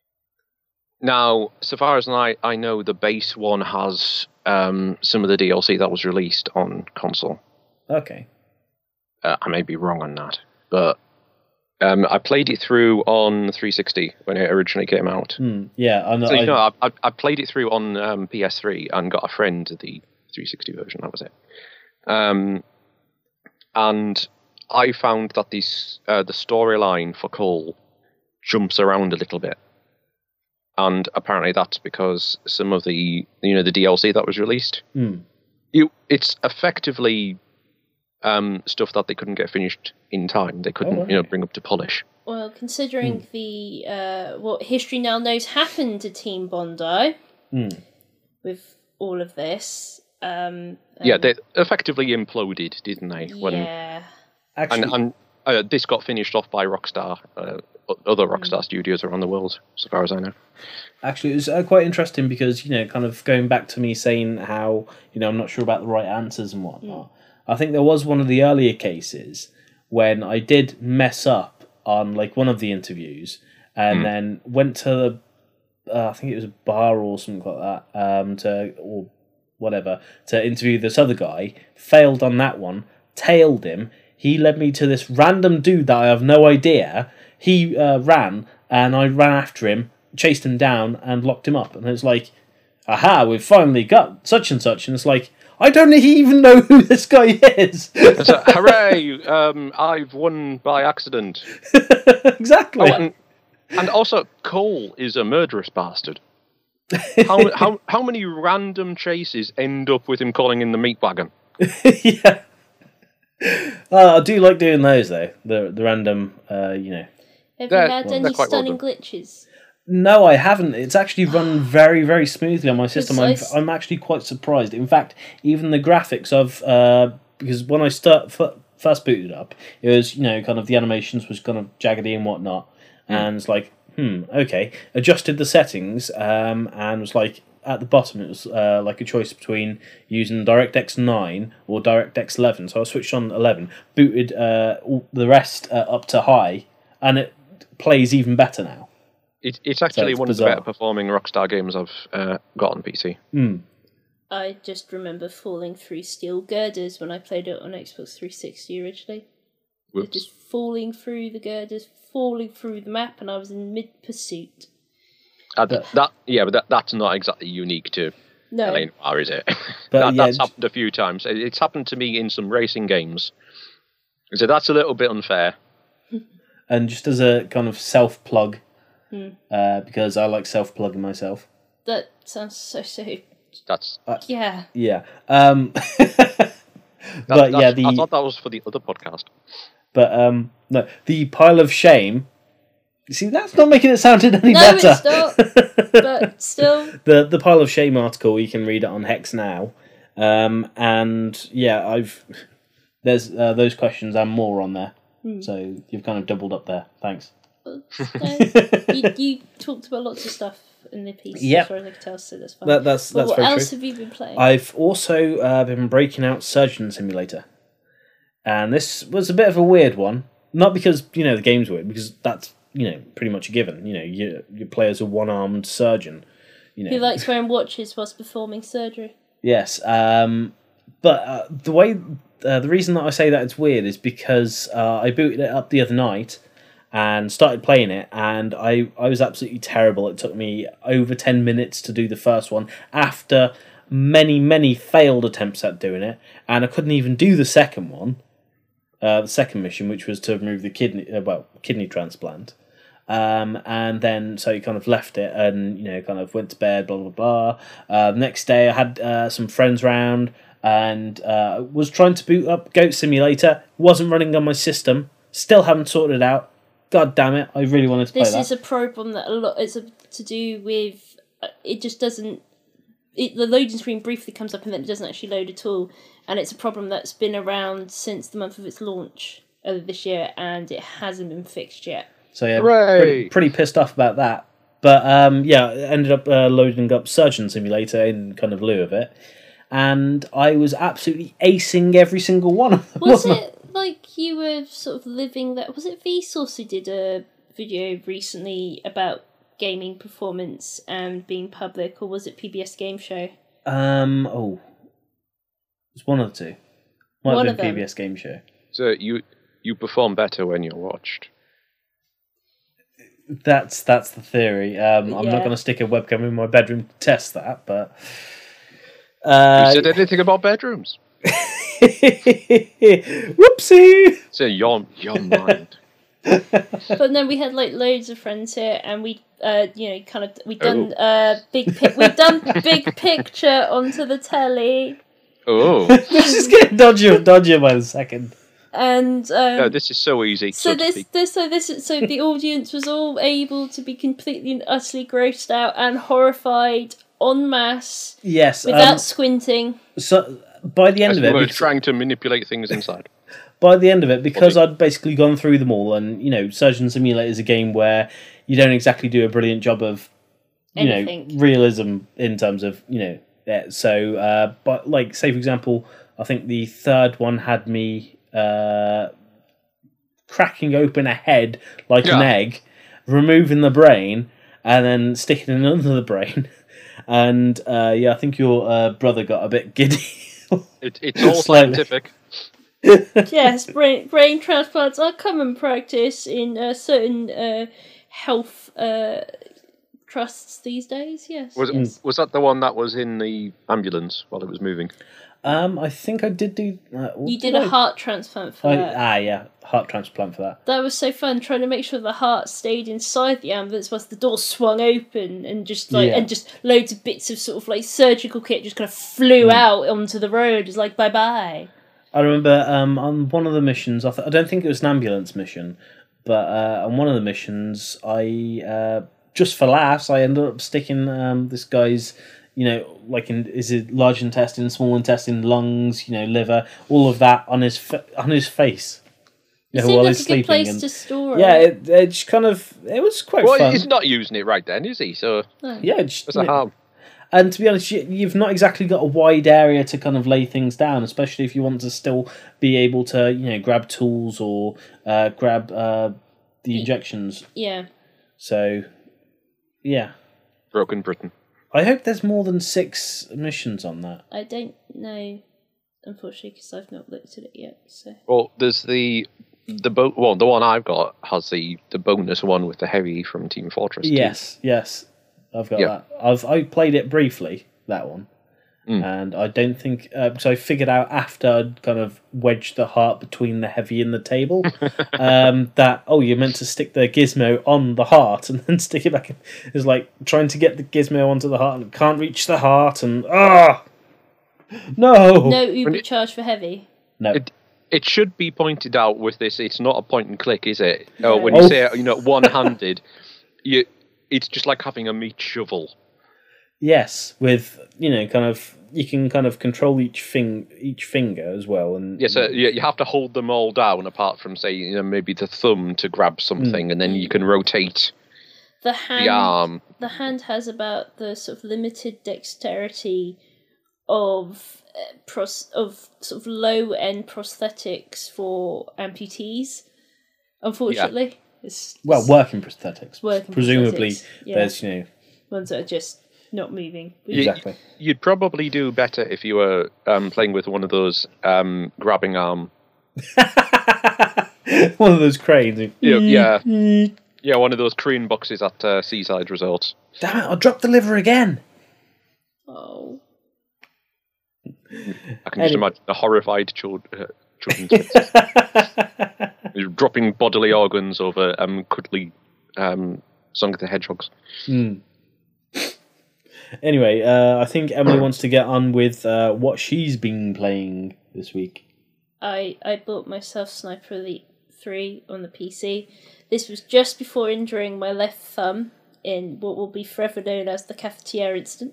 Now, so far as I, I know, the base one has um, some of the D L C that was released on console. Okay. Uh, I may be wrong on that, but um, I played it through on three sixty when it originally came out. Hmm. Yeah, I know. So, I, you know, I, I, I played it through on um, P S three and got a friend the three sixty version, that was it. Um, and I found that this, uh, the storyline for Cole jumps around a little bit. And apparently that's because some of the, you know, the D L C that was released, hmm. you, it's effectively um, stuff that they couldn't get finished in time. They couldn't, Oh, you know, right. bring up to polish. Well, considering the uh, what history now knows happened to Team Bondi Hmm. with all of this. Um, Yeah, and- they effectively imploded, didn't they? When, yeah. Actually, and and uh, this got finished off by Rockstar, uh, o- other Rockstar studios around the world, so far as I know. actually, it was uh, quite interesting because you know, kind of going back to me saying how you know I'm not sure about the right answers and whatnot. I think there was one of the earlier cases when I did mess up on like one of the interviews, and Hmm. then went to the, uh, I think it was a bar or something like that, um, to or whatever to interview this other guy. Failed on that one. Tailed him. He led me to this random dude that I have no idea. He uh, ran, and I ran after him, chased him down, and locked him up. And it's like, aha, we've finally got such and such. And it's like, I don't even know who this guy is. It's a, hooray! Um, I've won by accident. Exactly. Oh, and, and also, Cole is a murderous bastard. How, how how many random chases end up with him calling in the meat wagon? Yeah. Uh, I do like doing those though. The the random, uh, you know. Have They're- you had well, any they're quite well stunning done. glitches? No, I haven't. It's actually run very, very smoothly on my system. I'm, Precise. I'm actually quite surprised. In fact, even the graphics of uh, because when I start f- first booted up, it was you know kind of the animations was kind of jaggedy and whatnot, and it's like hmm okay. Adjusted the settings um, and was like at the bottom it was uh, like a choice between using DirectX nine or DirectX eleven. So I switched on eleven, booted uh, all the rest uh, up to high, and it plays even better now. It, it's actually it's one bizarre. of the better performing Rockstar games I've uh, got on P C. Mm. I just remember falling through steel girders when I played it on Xbox three sixty originally. Whoops. Just falling through the girders, falling through the map, and I was in mid-pursuit. Uh, th- that yeah, but that, that's not exactly unique to No. L A Noire, is it? But that, yeah, that's happened a few times. It- It's happened to me in some racing games. So that's a little bit unfair. And just as a kind of self plug, Hmm. uh, because I like self plugging myself. That sounds so so. That's, Yeah. Yeah. Um, that, but yeah, that's- the I thought that was for the other podcast. but um, no, the pile of shame. You see, that's not making it sound any No, better. it's not. But still, the the pile of shame article, you can read it on Hex now, um, and yeah, I've there's uh, those questions and more on there, Hmm. so you've kind of doubled up there. Thanks. no, you, you talked about lots of stuff in the piece. Yep. As far as I can tell, so that's fine. That, that's But that's what very else true. have you been playing? I've also uh, been breaking out Surgeon Simulator, and this was a bit of a weird one. Not because you know the game's weird, because that's you know pretty much a given. You know, your your player's a one-armed surgeon. You know, Who likes wearing watches whilst performing surgery? Yes, um, but uh, the way uh, the reason that I say that it's weird is because uh, I booted it up the other night and started playing it, and I, I was absolutely terrible. It took me over ten minutes to do the first one after many many failed attempts at doing it, and I couldn't even do the second one, uh, the second mission, which was to remove the kidney uh, well kidney transplant. Um, and then so you kind of left it and, you know, kind of went to bed, blah, blah, blah. Uh, the next day I had uh, some friends round and uh, was trying to boot up Goat Simulator. Wasn't running on my system. Still haven't sorted it out. God damn it. I really wanted to play This that. is a problem that a lot it's a, to do with. Uh, it just doesn't. It, the loading screen briefly comes up and then it doesn't actually load at all. And it's a problem that's been around since the month of its launch earlier this year and it hasn't been fixed yet. So yeah, Hooray! pretty, pretty pissed off about that. But um, yeah, I ended up uh, loading up Surgeon Simulator in kind of lieu of it. And I was absolutely acing every single one of them. Was it like you were sort of living that? Was it Vsauce who did a video recently about gaming performance and being public, or was it P B S Game Show? Um, oh, it's one of the two. Might One have of been them. P B S Game Show. So you you perform better when you're watched. That's that's the theory. Um, I'm Yeah. not going to stick a webcam in my bedroom to test that, but You uh, said anything about bedrooms? whoopsie. So your your mind. But no, we had like loads of friends here, and we, uh, you know, kind of we done uh big pic- we done big picture onto the telly, Oh, This is getting dodgier and dodgier by the second. and um, no, this is so easy. so So to this speak. this so this so the audience was all able to be completely and utterly grossed out and horrified en masse Yes. without Um, squinting. so by the end As of we it, were because- trying to manipulate things inside. by the end of it, because Okay. I'd basically gone through them all, and you know, Surgeon Simulator is a game where you don't exactly do a brilliant job of, you Anything. know, realism in terms of, you know, yeah, so, uh, but like, say for example, I think the third one had me uh, cracking open a head like an Yeah. egg, removing the brain, and then sticking it under the brain, and uh, yeah, I think your uh, brother got a bit giddy. It, it's all Slightly. scientific. Yes, brain brain transplants are common practice in uh, certain uh, health uh, trusts these days. Yes. Was yes. was that the one that was in the ambulance while it was moving? Um, I think I did do. Uh, You did I- a heart transplant for I, that. ah, yeah, heart transplant for that. That was so fun, trying to make sure the heart stayed inside the ambulance whilst the door swung open and just like Yeah. and just loads of bits of sort of like surgical kit just kind of flew Mm. out onto the road. It's like bye bye. I remember um, on one of the missions, I, th- I don't think it was an ambulance mission, but uh, on one of the missions, I uh, just for laughs, I ended up sticking um, this guy's, you know, like in is it large intestine, small intestine, lungs, you know, liver, all of that on his fa- on his face. It You know, seemed while like he's a good sleeping. place And, to store yeah, it. it, it just kind of it was quite Well, fun. he's not using it right then, is he? So No. Yeah, it just, what's the you know, harm? And to be honest, you, you've not exactly got a wide area to kind of lay things down, especially if you want to still be able to, you know, grab tools or uh, grab uh, the injections. Yeah. So, yeah. Broken Britain. I hope there's more than six missions on that. I don't know, unfortunately, because I've not looked at it yet. So. Well, there's the the bo- well, the one I've got has the, the bonus one with the heavy from Team Fortress. Yes, too. yes, I've got yeah. that. I've I played it briefly, that one, mm. and I don't think uh, so. I figured out after I'd kind of wedged the heart between the heavy and the table um, that oh, you're meant to stick the gizmo on the heart and then stick it back in. It's like trying to get the gizmo onto the heart and can't reach the heart and ah. No. No Uber charge for heavy. No. It, it should be pointed out with this. It's not a point and click, is it? No. Uh, when you oh. say you know one-handed, you it's just like having a meat shovel. Yes, with you know, kind of you can kind of control each thing, each finger as well, and yeah. So you you have to hold them all down, apart from say you know maybe the thumb to grab something, mm. and then you can rotate the hand. The arm. The hand has about the sort of limited dexterity of uh, pros- of sort of low end prosthetics for amputees. Unfortunately, yeah. it's, it's well, working prosthetics. Working presumably, prosthetics, yeah. There's you know ones that are just not moving. Exactly. You, you'd probably do better if you were um, playing with one of those um, grabbing arm. One of those cranes. Yeah, yeah, yeah. One of those crane boxes at uh, Seaside Resorts. Damn it! I dropped the liver again. Oh. I can just anyway. imagine the horrified children. Uh, children's faces. You're dropping bodily organs over um, cuddly um, Sonic the Hedgehogs. Mm. Anyway, uh, I think Emily wants to get on with uh, what she's been playing this week. I, I bought myself Sniper Elite three on the P C. This was just before injuring my left thumb in what will be forever known as the Cafetiere incident.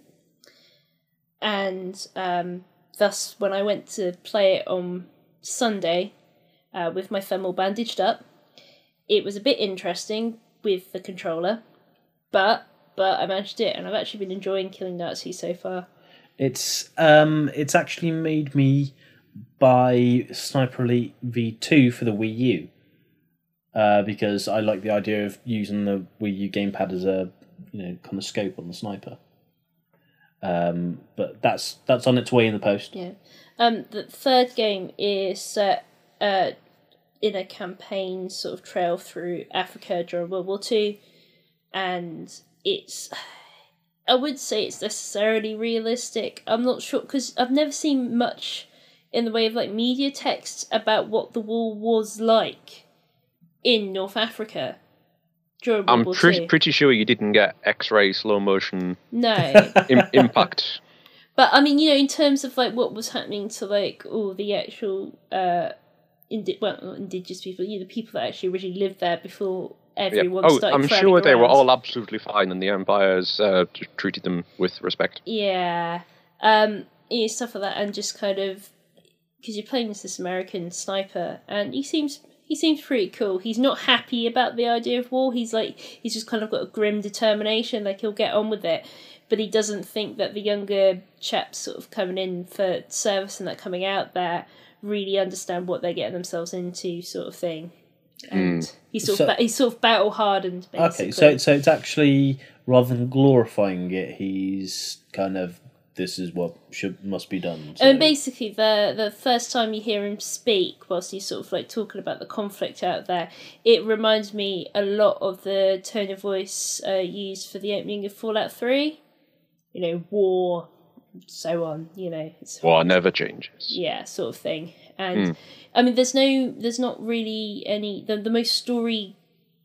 And um, thus, when I went to play it on Sunday uh, with my thumb all bandaged up, it was a bit interesting with the controller, but but I managed it, and I've actually been enjoying killing Nazis so far. It's um, it's actually made me buy Sniper Elite V two for the Wii U, uh, because I like the idea of using the Wii U gamepad as a you know kind of scope on the sniper. Um, but that's that's on its way in the post. Yeah. Um, the third game is set uh, in a campaign sort of trail through Africa during World War Two, and it's, I would say it's necessarily realistic. I'm not sure, because I've never seen much in the way of like media text about what the war was like in North Africa during World I'm War pretty Two. pretty sure you didn't get X-ray slow motion No. im- impact. But I mean, you know, in terms of like what was happening to like all the actual uh, indi- well, not indigenous people, you know, the people that actually originally lived there before everyone yeah. Oh, started I'm crowding sure they around. were all absolutely fine, and the empires uh, treated them with respect. Yeah, um, you know, stuff like that, and just kind of because you're playing as this American sniper, and he seems he seems pretty cool. He's not happy about the idea of war. He's like he's just kind of got a grim determination, like he'll get on with it. But he doesn't think that the younger chaps sort of coming in for service and that coming out there really understand what they're getting themselves into, sort of thing. And mm. he's sort so, of ba- he's sort of battle hardened. Basically. Okay, so so it's actually rather than glorifying it, he's kind of this is what should must be done. So. And basically, the the first time you hear him speak, whilst he's sort of like talking about the conflict out there, it reminds me a lot of the tone of voice uh, used for the opening of Fallout three. You know, war, so on. You know, it's war never changes. Yeah, sort of thing. And mm. I mean, there's no, there's not really any. The the most story-fied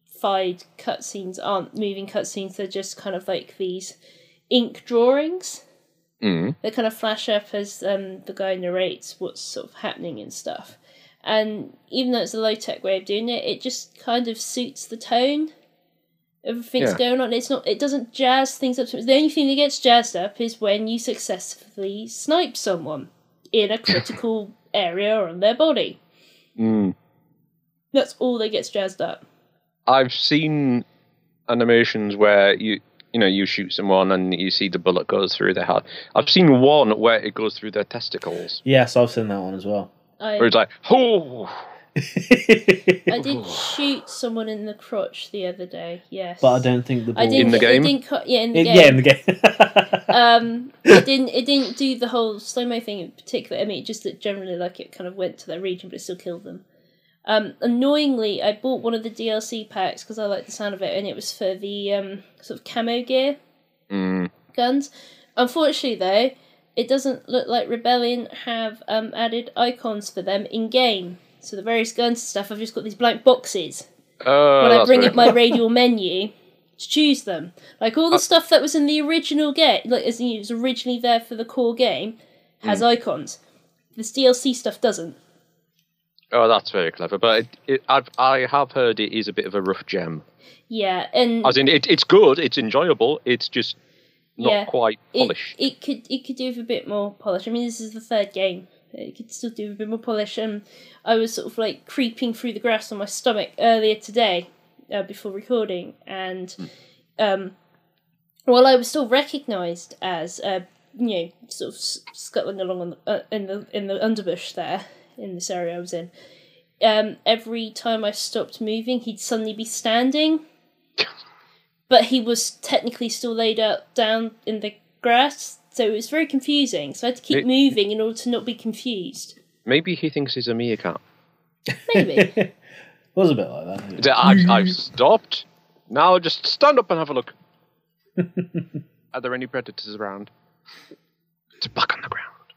cutscenes aren't moving cutscenes. They're just kind of like these ink drawings. Mm. They kind of flash up as um, the guy narrates what's sort of happening and stuff. And even though it's a low-tech way of doing it, it just kind of suits the tone. Everything's yeah. going on. It's not. It doesn't jazz things up. The only thing that gets jazzed up is when you successfully snipe someone in a critical area on their body. Mm. That's all that gets jazzed up. I've seen animations where you you know, you shoot someone and you see the bullet goes through their heart. I've seen one where it goes through their testicles. Yes, I've seen that one as well. I, Where it's like, oh. I did shoot someone in the crotch the other day. Yes, But I don't think the ball... I didn't. In the it game? didn't co- yeah, in the It- game. yeah, in the game. um, it didn't. It didn't do the whole slow mo thing in particular. I mean, just that generally, like it kind of went to that region, but it still killed them. Um, annoyingly, I bought one of the D L C packs because I liked the sound of it, and it was for the um, sort of camo gear Mm. guns. Unfortunately, though, it doesn't look like Rebellion have um, added icons for them in game. So the various guns and stuff, I've just got these blank boxes. Oh, When I that's bring very up my radial menu to choose them, like all the Uh, stuff that was in the original game, like as in it was originally there for the core game, has icons. This D L C stuff doesn't. Oh, that's very clever. But it, it, I've, I have heard it is a bit of a rough gem. Yeah, and As in, it, it's good, it's enjoyable, it's just not Yeah. quite it, polished. it could it could do with a bit more polish. I mean, this is the third game. It could still do with a bit more polish. And I was sort of like creeping through the grass on my stomach earlier today, uh, before recording, and um, while I was still recognised as uh, you know, sort of s- scuttling along on the, uh, in the in the underbush there in this area I was in, um, every time I stopped moving, he'd suddenly be standing. But he was technically still laid out down in the grass, so it was very confusing. So I had to keep It- moving in order to not be confused. Maybe he thinks he's a meerkat. Maybe. was a bit like that. It's, I've, I've stopped. Now just stand up and have a look. Are there any predators around? It's back on the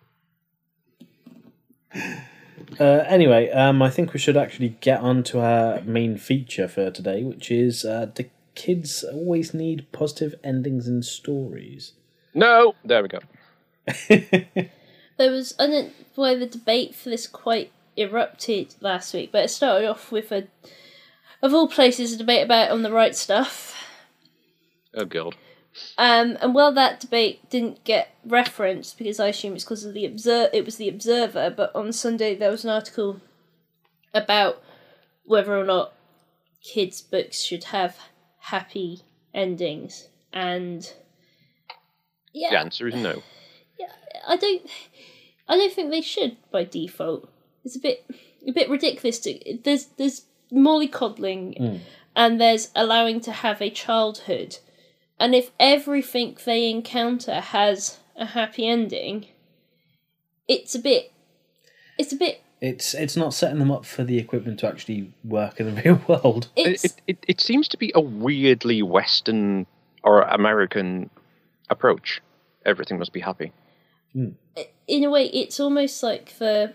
ground. Uh, anyway, um, I think we should actually get on to our main feature for today, which is uh, do kids always need positive endings in stories? No! There we go. There was, I don't know why the debate for this quite erupted last week, but it started off with a, of all places, a debate about On the Right Stuff. Oh, God. Um, and while that debate didn't get referenced, because I assume it's because of the obser- it was the Observer, but on Sunday there was an article about whether or not kids' books should have happy endings, and yeah, The answer is no. I don't, I don't think they should by default. It's a bit, a bit ridiculous. To, there's there's mollycoddling, Mm. and there's allowing to have a childhood. And if everything they encounter has a happy ending, it's a bit, it's a bit, It's it's not setting them up for the equipment to actually work in the real world. it's, It, it, it seems to be a weirdly Western or American approach. Everything must be happy. in a way, it's almost like the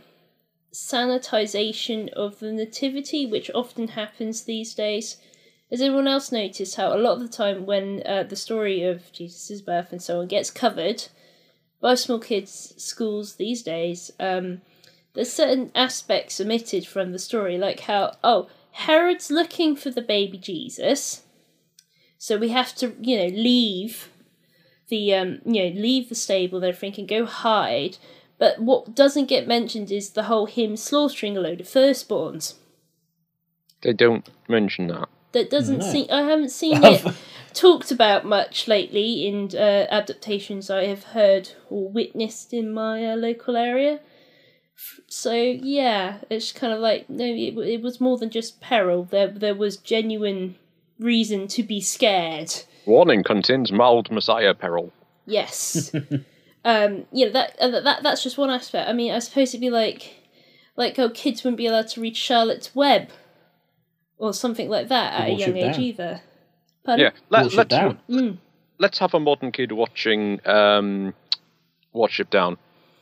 sanitization of the nativity, which often happens these days. Has anyone else noticed how a lot of the time when uh, the story of Jesus' birth and so on gets covered by small kids' schools these days, um, there's certain aspects omitted from the story, like how, oh, Herod's looking for the baby Jesus, so we have to, you know, leave the, um, you know, leave the stable and everything and go hide. But what doesn't get mentioned is the whole him slaughtering a load of firstborns. They don't mention that. That doesn't No. seem. I haven't seen it talked about much lately in uh, adaptations I have heard or witnessed in my uh, local area. F- So yeah, it's kind of like no, it, w- it was more than just peril. There, there was genuine reason to be scared. Warning contains mild messiah peril. Yes. um. You know that, uh, that that's just one aspect. I mean, I suppose it'd be like, like oh, kids wouldn't be allowed to read Charlotte's Web. Or something like that at a Wash young it age down. either. Pardon? Yeah, let, Wash it let's down. Mm. let's have a modern kid watching um, Watership Down.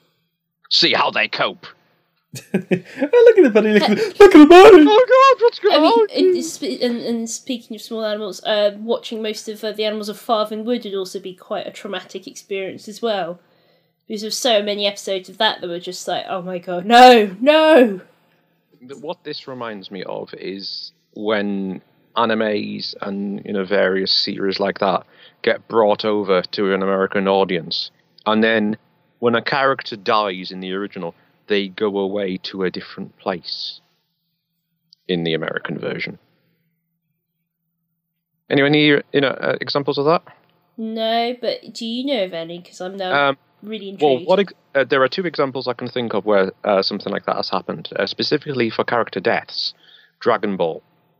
See how they cope. Oh, look at the bunny! Look, at the- look at the bunny! Oh God, what's going I mean, on? in, sp- and, and speaking of small animals, uh, watching most of uh, the animals of Farthing Wood would also be quite a traumatic experience as well. Because there's so many episodes of that that were just like, oh my god, no, no! What this reminds me of is when animes and you know various series like that get brought over to an American audience, and then when a character dies in the original, they go away to a different place in the American version. Anyway, any you know uh, examples of that? No, but do you know of any? Because I'm now Um, really well, intrigued. what ex- uh, there are two examples I can think of where uh, something like that has happened, uh, specifically for character deaths. Dragon Ball.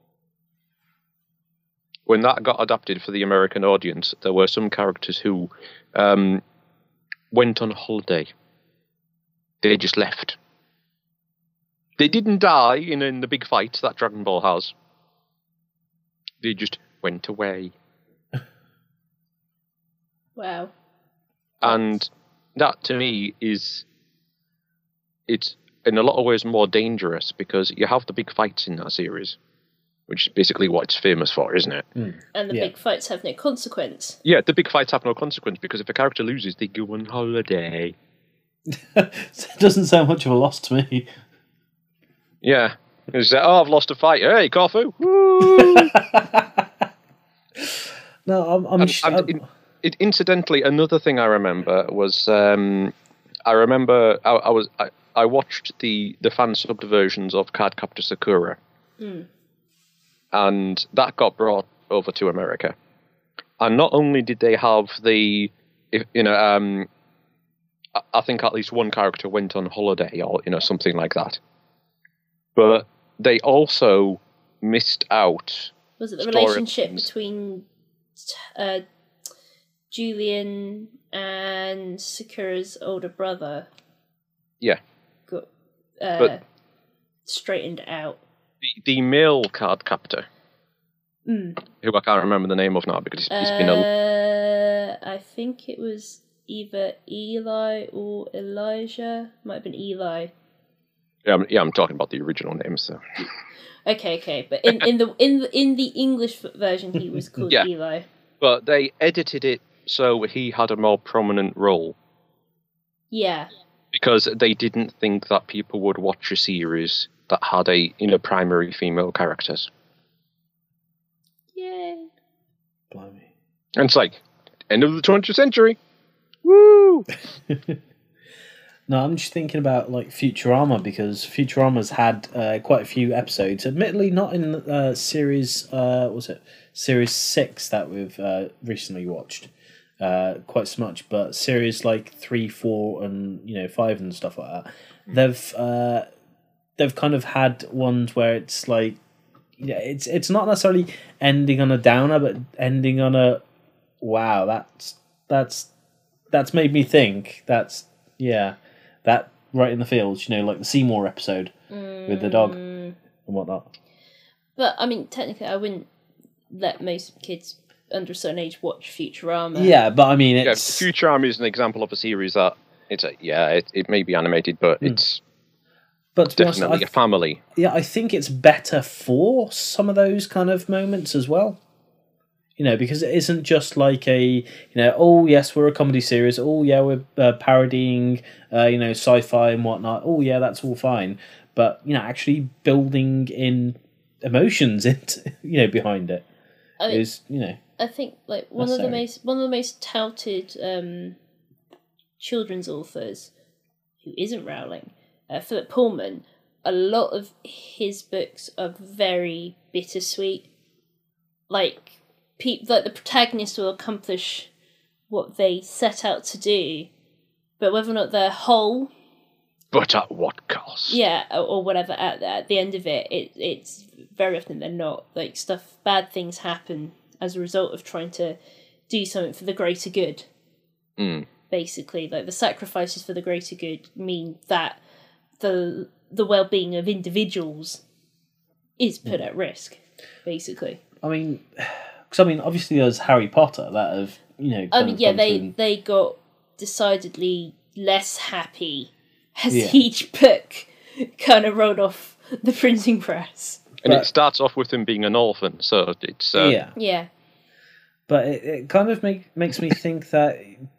When that got adapted for the American audience, there were some characters who um, went on holiday. They just left. They didn't die in, in the big fight that Dragon Ball has. They just went away. Wow. And that, to me, is... It's, in a lot of ways, more dangerous, because you have the big fights in that series, which is basically what it's famous for, isn't it? Mm. And the Yeah. big fights have no consequence. Yeah, the big fights have no consequence, because if a character loses, they go on holiday. It doesn't sound much of a loss to me. Yeah. You say, oh, I've lost a fight. Hey, Corfu! Woo! No, I'm. I'm, And- sh- and I'm- in- It, incidentally, another thing I remember was um, I remember I, I was I, I watched the the fan subbed versions of Cardcaptor Sakura, Mm. and that got brought over to America. And not only did they have the, if, you know, um, I, I think at least one character went on holiday or you know something like that, but they also missed out. Was it the Story relationship things. between uh, Julian and Sakura's older brother? Yeah. Got uh, But- straightened out. The, the male card captor, Mm. who I can't remember the name of now because it's, it's been a Uh, I think it was either Eli or Elijah. Might have been Eli. yeah, I'm, yeah, I'm talking about the original name. So Okay, okay, but in, in the in the in the English version, he was called Yeah. Eli. but they edited it so he had a more prominent role Yeah, because they didn't think that people would watch a series that had a you know primary female characters. yay! Blimey. And it's like end of the twentieth century. Woo! No, I'm just thinking about like Futurama because Futurama's had uh, quite a few episodes. Admittedly, not in uh, series. Uh, what was it series six that we've uh, recently watched? Uh, quite so much, but series like three, four, and you know five and stuff like that. They've uh, they've kind of had ones where it's like, yeah, it's it's not necessarily ending on a downer, but ending on a wow. That's that's that's made me think. That's yeah. That right in the fields, you know, like the Seymour episode with the dog and whatnot. But I mean, technically, I wouldn't let most kids under a certain age watch Futurama. Yeah, but I mean, Yeah, it's Futurama is an example of a series that it's a yeah it, it may be animated, but it's but to be honest, definitely I, a family. yeah, I think it's better for some of those kind of moments as well. You know, because it isn't just like a, you know, oh yes, we're a comedy series. Oh yeah, we're uh, parodying, uh, you know, sci-fi and whatnot. Oh yeah, that's all fine. But you know, actually building in emotions into, you know, behind it I mean, is, you know, I think like one of the necessary. most one of the most touted um, children's authors, who isn't Rowling, uh, Philip Pullman. A lot of his books are very bittersweet. Like, pe- like the protagonist will accomplish what they set out to do, but whether or not they're whole, But at what cost? yeah, or, or whatever, at the, at the end of it, it, it's very often they're not. Like, stuff, bad things happen as a result of trying to do something for the greater good. Mm. Basically, like the sacrifices for the greater good mean that the the well-being of individuals is put at risk, basically. I mean, because I mean, obviously there's Harry Potter that have, you know, I kind mean, of yeah, gone they through- they got decidedly less happy as Yeah. each book kind of rolled off the printing press. And But- it starts off with him being an orphan, so it's uh, yeah. Yeah, But it, it kind of make, makes me think that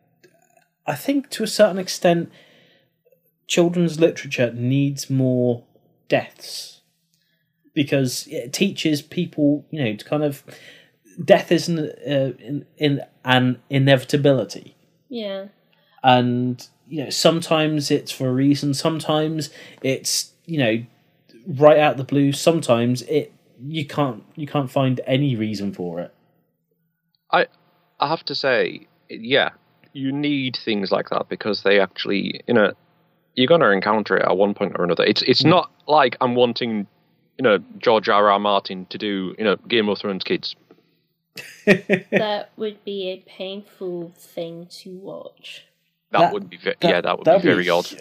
I think to a certain extent, children's literature needs more deaths because it teaches people, you know, to kind of death isn't uh, in, in an inevitability, yeah. and you know sometimes it's for a reason, sometimes it's you know right out the blue, sometimes it you can't you can't find any reason for it. I I have to say, yeah, you need things like that because they actually, you know, you're going to encounter it at one point or another. It's it's mm. not like I'm wanting, you know, George R. R. Martin to do, you know, Game of Thrones kids. That would be a painful thing to watch. That, that would be, ve- that, yeah, that would be very be, odd.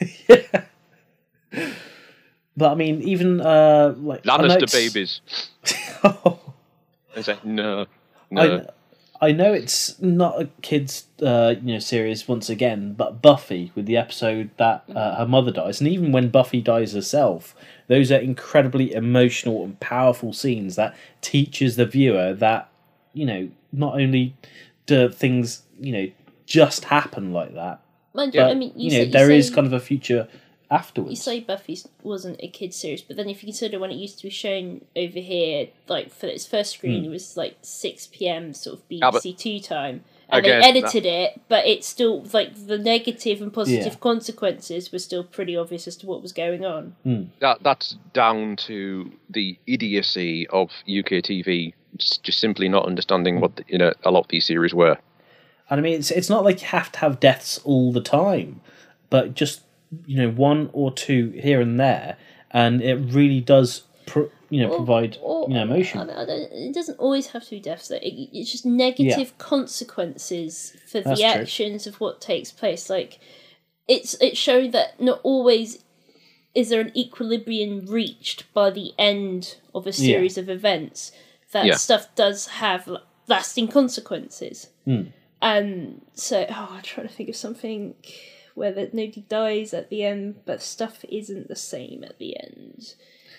Yeah. But I mean, even uh, like Lannister babies. Oh. I say no, no. I, I know it's not a kids, uh, you know, series once again, but Buffy with the episode that uh, her mother dies, and even when Buffy dies herself, those are incredibly emotional and powerful scenes that teaches the viewer that, you know, not only do things, you know, just happen like that, Mind but, you, I mean, you, you say, know, you there say, is kind of a future afterwards. You say Buffy wasn't a kid series, but then if you consider when it used to be shown over here, like for its first screen, mm. it was like six p.m. sort of B B C Two time, and again, they edited that... it, but it's still like the negative and positive yeah. consequences were still pretty obvious as to what was going on. Mm. That that's down to the idiocy of U K T V, just simply not understanding what the, you know a lot of these series were. And I mean, it's it's not like you have to have deaths all the time, but just, you know, one or two here and there, and it really does, pro- you know, or, provide or, you know emotion. I mean, I don't, it doesn't always have to be deaths. It, it's just negative yeah. consequences for That's the true. actions of what takes place. Like it's it's showing that not always is there an equilibrium reached by the end of a series yeah. of events. That yeah. stuff does have lasting consequences. Mm. And so, oh, I'm trying to think of something where that nobody dies at the end, but stuff isn't the same at the end.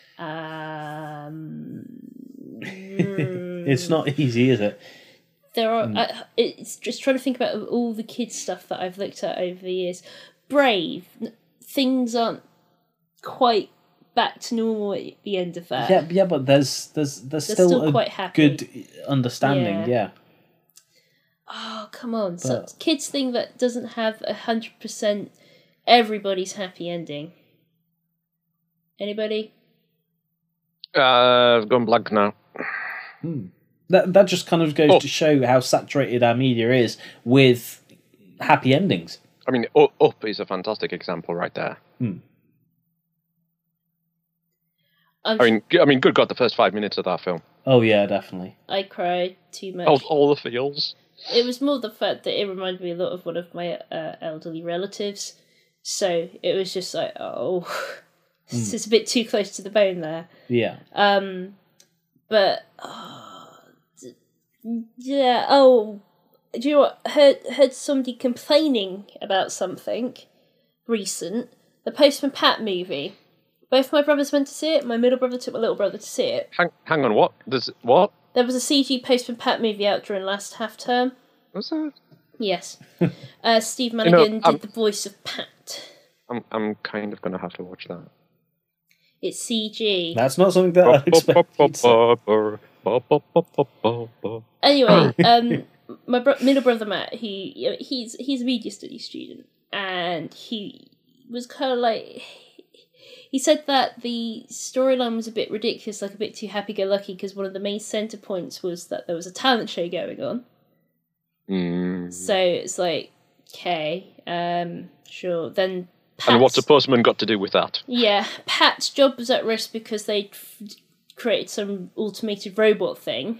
Um, it's not easy, is it? There are. Mm. I, it's just trying to think about all the kids stuff that I've looked at over the years. Brave, things aren't quite back to normal at the end of that. Yeah, yeah, but there's there's there's They're still, still a quite happy. good understanding. Yeah. yeah. Oh, come on. But... So, kids thing that doesn't have a hundred percent everybody's happy ending. Anybody? Uh, I've gone blank now. Hmm. That that just kind of goes oh. to show how saturated our media is with happy endings. I mean, Up is a fantastic example right there. Hmm. I'm I mean, I mean, good God, the first five minutes of that film. Oh yeah, definitely. I cried too much. All, all the feels. It was more the fact that it reminded me a lot of one of my uh, elderly relatives. So it was just like, oh, it's mm. just a bit too close to the bone there. Yeah. Um, but oh, yeah. Oh, do you know what? Heard heard somebody complaining about something recent. The Postman Pat movie. Both my brothers went to see it. My middle brother took my little brother to see it. Hang, hang on, what? There's what? There was a C G Postman Pat movie out during last half term. Was there? Yes. uh, Steve Mulligan you know, did the voice of Pat. I'm I'm kind of going to have to watch that. It's C G. That's not something that I expected. Anyway, um, my bro- middle brother Matt, he he's he's a media studies student, and he was kind of like. He said that the storyline was a bit ridiculous, like a bit too happy-go-lucky, because one of the main centre points was that there was a talent show going on. Mm. So it's like, okay, um, sure. Then Pat's, and what's a postman got to do with that? Yeah, Pat's job was at risk because they created some automated robot thing.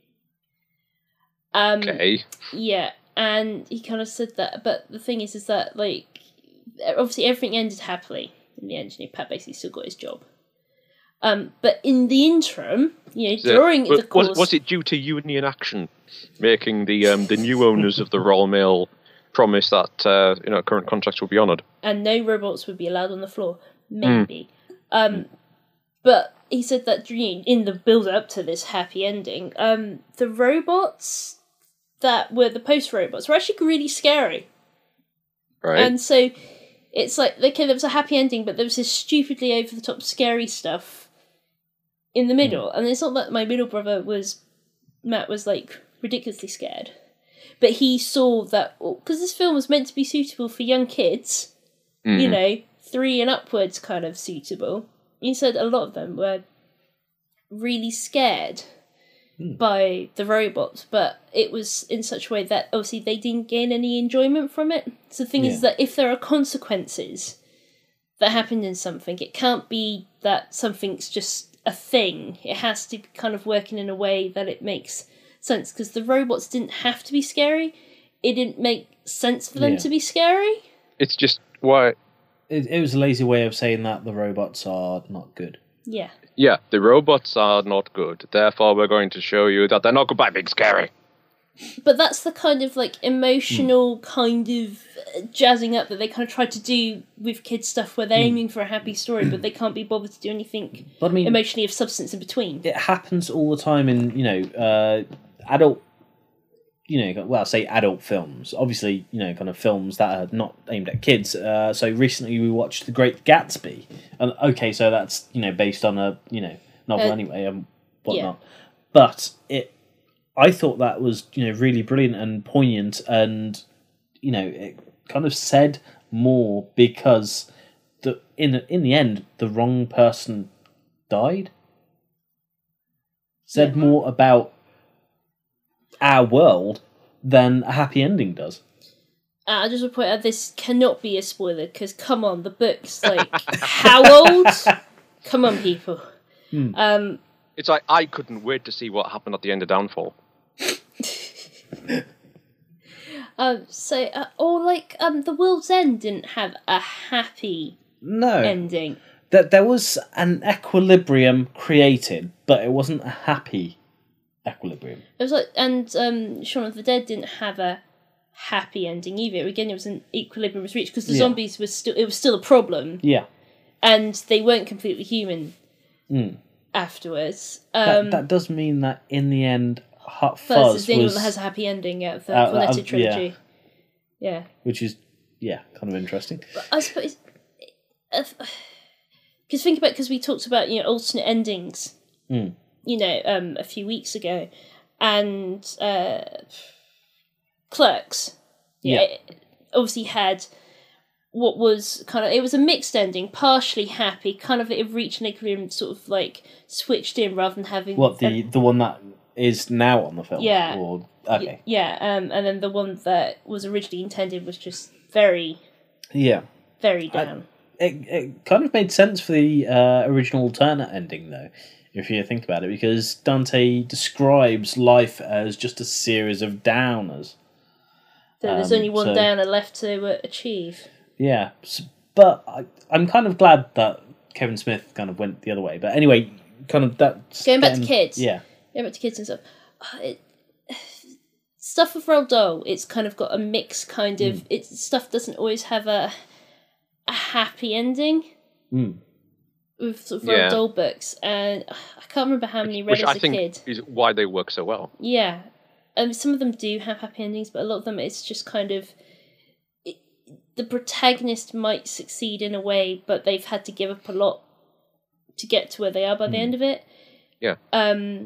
Um, okay. Yeah, and he kind of said that, but the thing is, is that, like, obviously everything ended happily. In the engineer, Pat basically still got his job. Um, but in the interim, you know, yeah. during was, the course... Was, was it due to union action, making the um, the new owners of the Royal Mail promise that uh, you know current contracts will be honoured? And no robots would be allowed on the floor. Maybe. Mm. Um, but he said that in the build-up to this happy ending, um, the robots that were the post-robots were actually really scary. Right. And so... It's like, okay, there was a happy ending, but there was this stupidly over-the-top scary stuff in the middle. Mm. And it's not that my middle brother was, Matt was, like, ridiculously scared. But he saw that, because this film was meant to be suitable for young kids, mm. you know, three and upwards kind of suitable. He said a lot of them were really scared. by the robots, but it was in such a way that obviously they didn't gain any enjoyment from it. So the thing Yeah. is that if there are consequences that happened in something, it can't be that something's just a thing. It has to be kind of working in a way that it makes sense, because the robots didn't have to be scary. It didn't make sense for them Yeah. to be scary. It's just why. It, it was a lazy way of saying that the robots are not good. Yeah. Yeah, the robots are not good. Therefore, we're going to show you that they're not good by being scary. But that's the kind of like emotional Hmm. kind of uh, jazzing up that they kind of try to do with kids stuff, where they're Hmm. aiming for a happy story, but they can't be bothered to do anything But I mean, emotionally of substance in between. it happens all the time in, you know, uh, adult, you know, well, I say adult films. Obviously, you know, kind of films that are not aimed at kids. Uh, so recently we watched The Great Gatsby. And okay, so that's, you know, based on a, you know, novel Uh, anyway and whatnot. But it, I thought that was, you know, really brilliant and poignant, and, you know, it kind of said more because the in in the end the wrong person died. Said Yeah. more about our world than a happy ending does. Uh, I just want to point out this cannot be a spoiler, because come on, the book's like how old? Come on, people. Hmm. Um, It's like, I couldn't wait to see what happened at the end of Downfall. um, so, uh, or like, um, The World's End didn't have a happy No, ending. that there was an equilibrium created, but it wasn't a happy equilibrium. It was like, and um, Shaun of the Dead didn't have a happy ending either. Again, it was an equilibrium was reached because the Yeah. zombies was still it was still a problem, Yeah, and they weren't completely human Mm. afterwards. that, Um, that does mean that in the end, Hot Fuzz Fuzz is the only one was, that has a happy ending out of the Uh, that- Cornetto uh, trilogy. Yeah. which is yeah, kind of interesting. But I suppose because think about because we talked about you know alternate endings, Mm. you know, um, a few weeks ago, and uh, Clerks, you know, Yeah. it obviously had what was kind of it was a mixed ending, partially happy, kind of it reached an equilibrium, sort of like switched in rather than having What the the one that is now on the film? Yeah. Or, okay. yeah, um, and then the one that was originally intended was just very Yeah. very I- down. It it kind of made sense for the uh, original alternate ending though, if you think about it, because Dante describes life as just a series of downers. So there's um, only one so- downer left to uh, achieve. Yeah, s- but I, I'm kind of glad that Kevin Smith kind of went the other way. But anyway, kind of that Going back to kids. Yeah, Yeah, back to kids and stuff. Uh, It, stuff with Roald Dahl, it's kind of got a mix. Kind of, Mm. it stuff doesn't always have a a happy ending mm. with sort of Yeah. Roald Dahl books, and uh, I can't remember how many read Which as I a think kid. is why they work so well. Yeah, um, some of them do have happy endings, but a lot of them it's just kind of it, the protagonist might succeed in a way, but they've had to give up a lot to get to where they are by the Mm. end of it. Yeah. Um,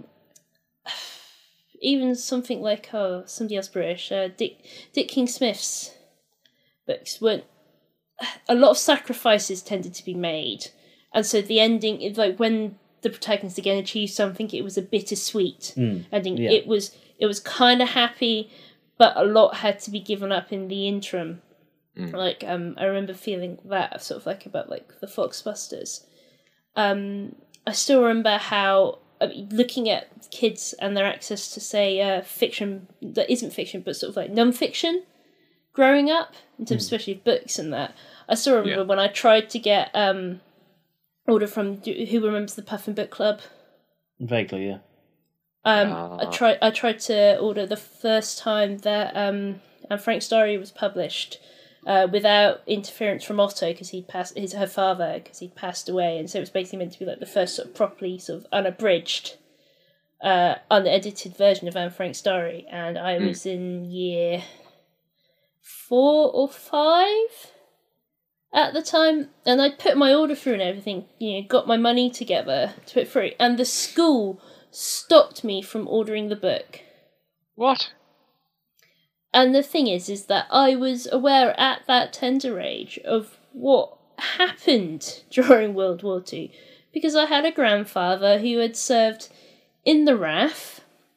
even something like oh, somebody else British, uh, Dick Dick King Smith's books weren't. A lot of sacrifices tended to be made, and so the ending, is like when the protagonist again achieved something, it was a bittersweet Mm. ending. Yeah. It was it was kind of happy, but a lot had to be given up in the interim. Mm. Like um, I remember feeling that sort of like about like the Foxbusters. Um, I still remember how I mean, looking at kids and their access to say uh, fiction that isn't fiction, but sort of like non-fiction, growing up in terms, especially of books and that. I still remember Yeah. when I tried to get um, order from who remembers the Puffin Book Club. Vaguely, yeah. Um, Ah. I tried. I tried to order the first time that um, Anne Frank's diary was published, uh, without interference from Otto because he'd passed his her father because he'd passed away, and so it was basically meant to be like the first sort of properly sort of unabridged, uh, unedited version of Anne Frank's diary, and I Mm. was in year four or five at the time, and I'd put my order through and everything, you know, got my money together to put through, and the school stopped me from ordering the book. What? And the thing is, is that I was aware at that tender age of what happened during World War Two, because I had a grandfather who had served in the R A F,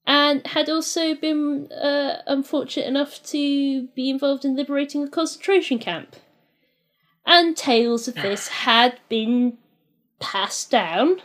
and had also been uh, unfortunate enough to be involved in liberating a concentration camp. And tales of this had been passed down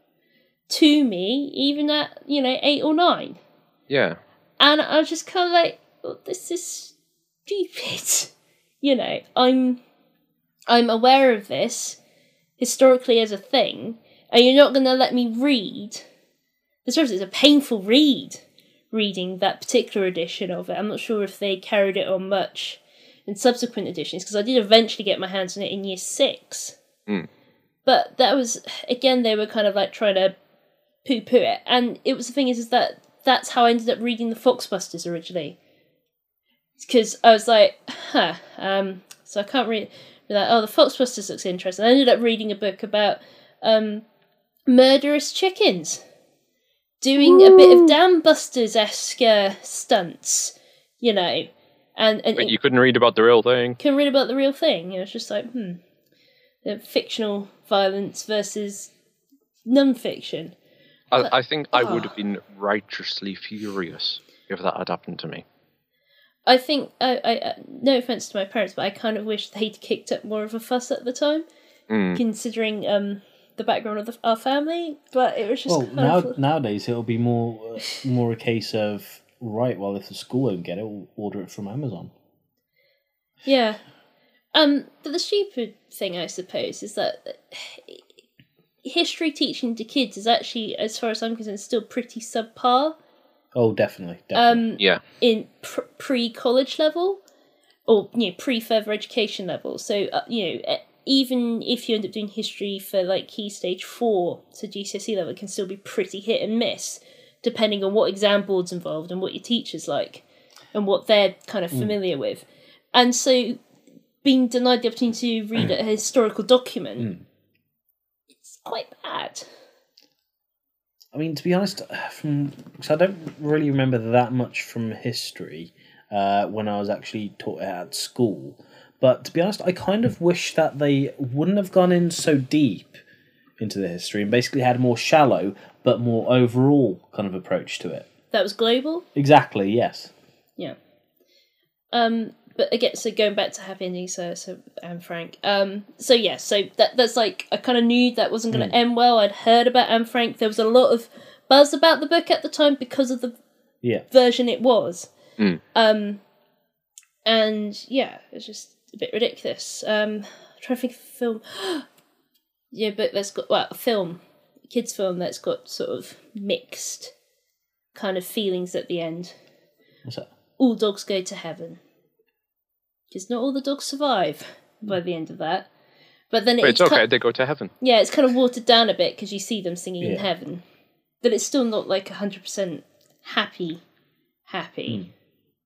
to me, even at, you know, eight or nine. Yeah. And I was just kind of like, well, this is stupid. You know, I'm I'm aware of this historically as a thing, and you're not going to let me read. This is a painful read, reading that particular edition of it. I'm not sure if they carried it on much in subsequent editions, because I did eventually get my hands on it in year six. Mm. But that was, again, they were kind of like trying to poo-poo it. And it was the thing is, is that that's how I ended up reading the Foxbusters originally. Because I was like, huh, um, so I can't read, be like, oh, the Foxbusters looks interesting. I ended up reading a book about um, murderous chickens doing Ooh. a bit of Dam Busters-esque uh, stunts, you know. And, and but you couldn't read about the real thing. Couldn't read about the real thing. It was just like, hmm, the fictional violence versus non-fiction. I, But- I think I oh. would have been righteously furious if that had happened to me. I think, I, I, uh, no offence to my parents, but I kind of wish they'd kicked up more of a fuss at the time, Mm. considering um, the background of the, our family. But it was just Well, kind now of... nowadays it'll be more uh, more a case of right. Well, if the school won't get it, we'll order it from Amazon. Yeah. Um, but the stupid thing, I suppose, is that history teaching to kids is actually, as far as I'm concerned, still pretty subpar. Oh, definitely, definitely. Um, Yeah. in pr- pre-college level, or you know, pre-further education level. So uh, you know, uh, even if you end up doing history for like Key Stage Four to G C S E level, it can still be pretty hit and miss, depending on what exam board's involved and what your teacher's like, and what they're kind of familiar with. And so, being denied the opportunity to read a historical document, Mm. it's quite bad. I mean, to be honest, from because I don't really remember that much from history uh, when I was actually taught it at school. But to be honest, I kind of wish that they wouldn't have gone in so deep into the history and basically had a more shallow but more overall kind of approach to it. That was global. Exactly, yes. Yeah. Um, but again, so going back to Happy Endings, so, so Anne Frank. Um, so yeah, so that that's like, I kind of knew that wasn't going to Mm. end well. I'd heard about Anne Frank. There was a lot of buzz about the book at the time because of the Yeah. version it was. Mm. Um, and yeah, it's just a bit ridiculous. Um, I'm trying to think of a film. Yeah, but that's got, well, a film, a kid's film that's got sort of mixed kind of feelings at the end. What's that? All dogs go to heaven. Because not all the dogs survive by the end of that. But then But it's, it's okay, ki- they go to heaven. yeah, it's kind of watered down a bit because you see them singing in Yeah. heaven. But it's still not like one hundred percent happy, happy.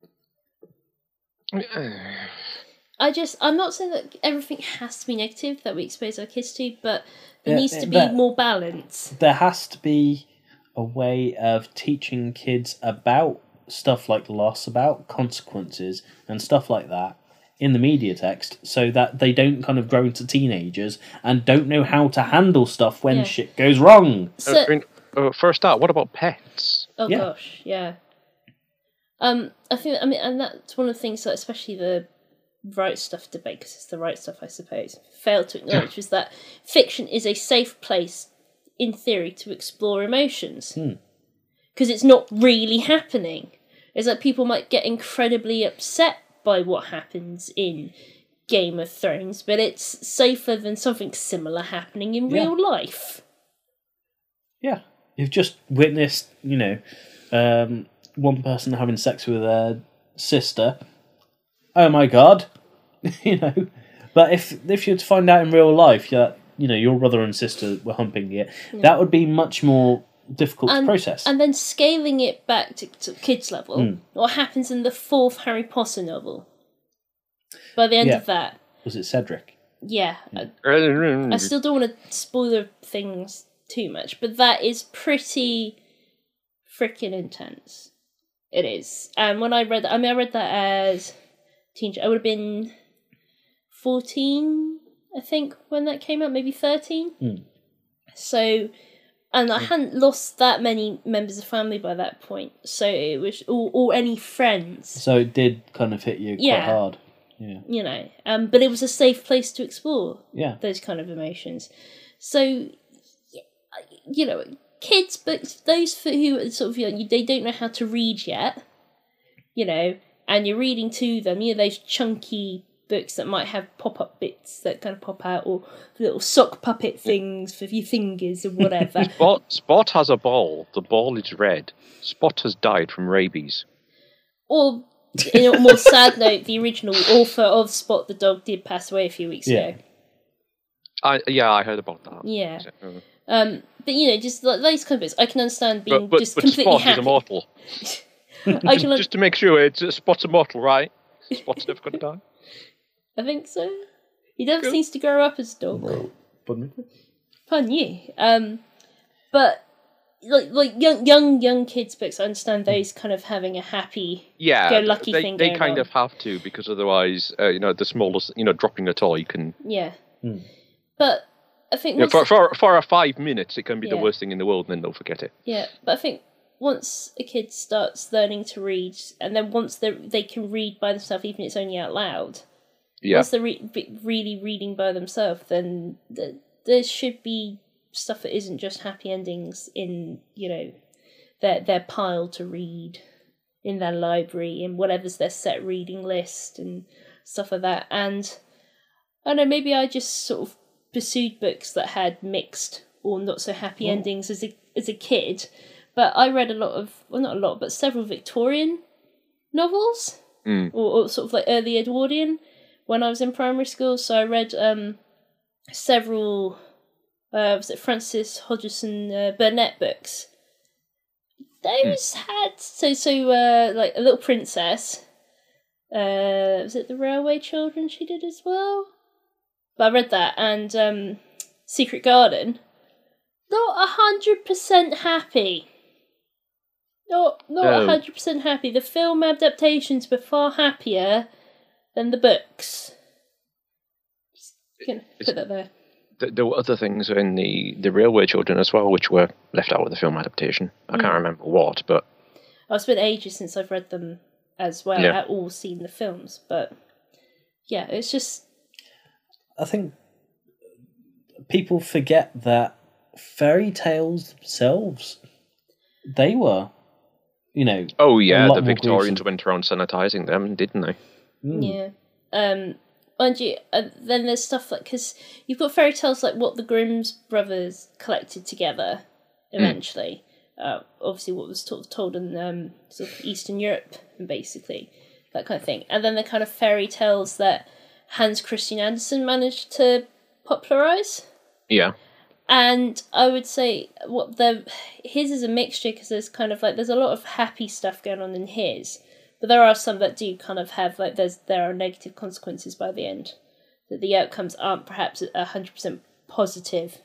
I just, I'm not saying that everything has to be negative that we expose our kids to, but there Yeah, needs to be that- more balance. There has to be a way of teaching kids about stuff like loss, about consequences, and stuff like that in the media text so that they don't kind of grow into teenagers and don't know how to handle stuff when Yeah. shit goes wrong. So, I mean, uh, first out, what about pets? oh Yeah. gosh, yeah. Um, I think, I mean, and that's one of the things that, especially the right stuff debate, because it's the right stuff, I suppose, failed to acknowledge was that fiction is a safe place, in theory, to explore emotions. Hmm. Because it's not really happening. It's like people might get incredibly upset by what happens in Game of Thrones, but it's safer than something similar happening in Yeah. real life. Yeah. You've just witnessed, you know, um, one person having sex with their sister. Oh my god. You know. But if if you'd find out in real life that, you know, your brother and sister were humping it, that would be much more difficult And- to process. And then scaling it back to, to kids' level, Mm. what happens in the fourth Harry Potter novel? By the end Yeah. of that, Was it Cedric? yeah, I, I Mm. still don't want to spoiler things too much, but that is pretty freaking intense. It is. And when I read that, I mean, I read that as teenager. I would have been fourteen, I think, when that came out, maybe thirteen. Mm. So And I hadn't lost that many members of family by that point, so it was or, or any friends. So it did kind of hit you quite Yeah. hard. Yeah. You know, um, but it was a safe place to explore Yeah. those kind of emotions. So, you know, kids, but those for who are sort of, you know, they don't know how to read yet, you know, and you're reading to them, you know, those chunky books that might have pop-up bits that kind of pop out, or little sock puppet things for your fingers or whatever. Spot, Spot has a ball. The ball is red. Spot has died from rabies. Or, in a more sad note, the original author of Spot the Dog did pass away a few weeks Yeah. ago. I yeah, I heard about that. Yeah. So, uh, Um, but, you know, just like those kind of bits, I can understand being But, but, just but completely Spot happy. is immortal. I just, can, just to make sure, it's uh, Spot's immortal, right? Spot's never going to die. I think so. He never Good. seems to grow up as a dog. Pardon me? Pardon you. Um, but like like young young young kids books, I understand those kind of having a happy Yeah, go-lucky they, thing they going kind on. of have to, because otherwise, uh, you know, the smallest, you know, dropping a toy can. yeah. Hmm. But I think You know, once for, for for a five minutes, it can be the Yeah. worst thing in the world, and then they'll forget it. yeah, but I think once a kid starts learning to read, and then once they they can read by themselves, even if it's only out loud. Yeah, Once they're re- be- really reading by themselves, then th- there should be stuff that isn't just happy endings in, you know, their their pile to read in their library, in whatever's their set reading list and stuff like that. And I don't know, maybe I just sort of pursued books that had mixed or not so happy Well- endings as a as a kid. But I read a lot of, well, not a lot, but several Victorian novels, Mm. or, or sort of like early Edwardian, when I was in primary school. So I read um, several, uh, was it Francis Hodgson uh, Burnett books. Those had, so, so uh, like A Little Princess, uh, was it The Railway Children she did as well? But I read that, and um, Secret Garden. Not a hundred percent happy. Not not a No. hundred percent happy. The film adaptations were far happier than the books. Just gonna put that there. Th- there were other things in the the Railway Children as well, which were left out of the film adaptation. I can't Mm. remember what, but Oh, it's been ages since I've read them as well. Yeah. I've all seen the films, but yeah, it's just I think people forget that fairy tales themselves, they were, you know, oh yeah, lot the more Victorians gruesome. went around sanitizing them, didn't they? mm, yeah. Um, mind you, uh, then there's stuff like, because you've got fairy tales like what the Grimm's brothers collected together eventually. Uh, obviously, what was to- told in um, sort of Eastern Europe, basically, that kind of thing. And then the kind of fairy tales that Hans Christian Andersen managed to popularize. Yeah. And I would say what the his is a mixture, because there's kind of like there's a lot of happy stuff going on in his, but there are some that do kind of have like there's there are negative consequences by the end, that the outcomes aren't perhaps a hundred percent positive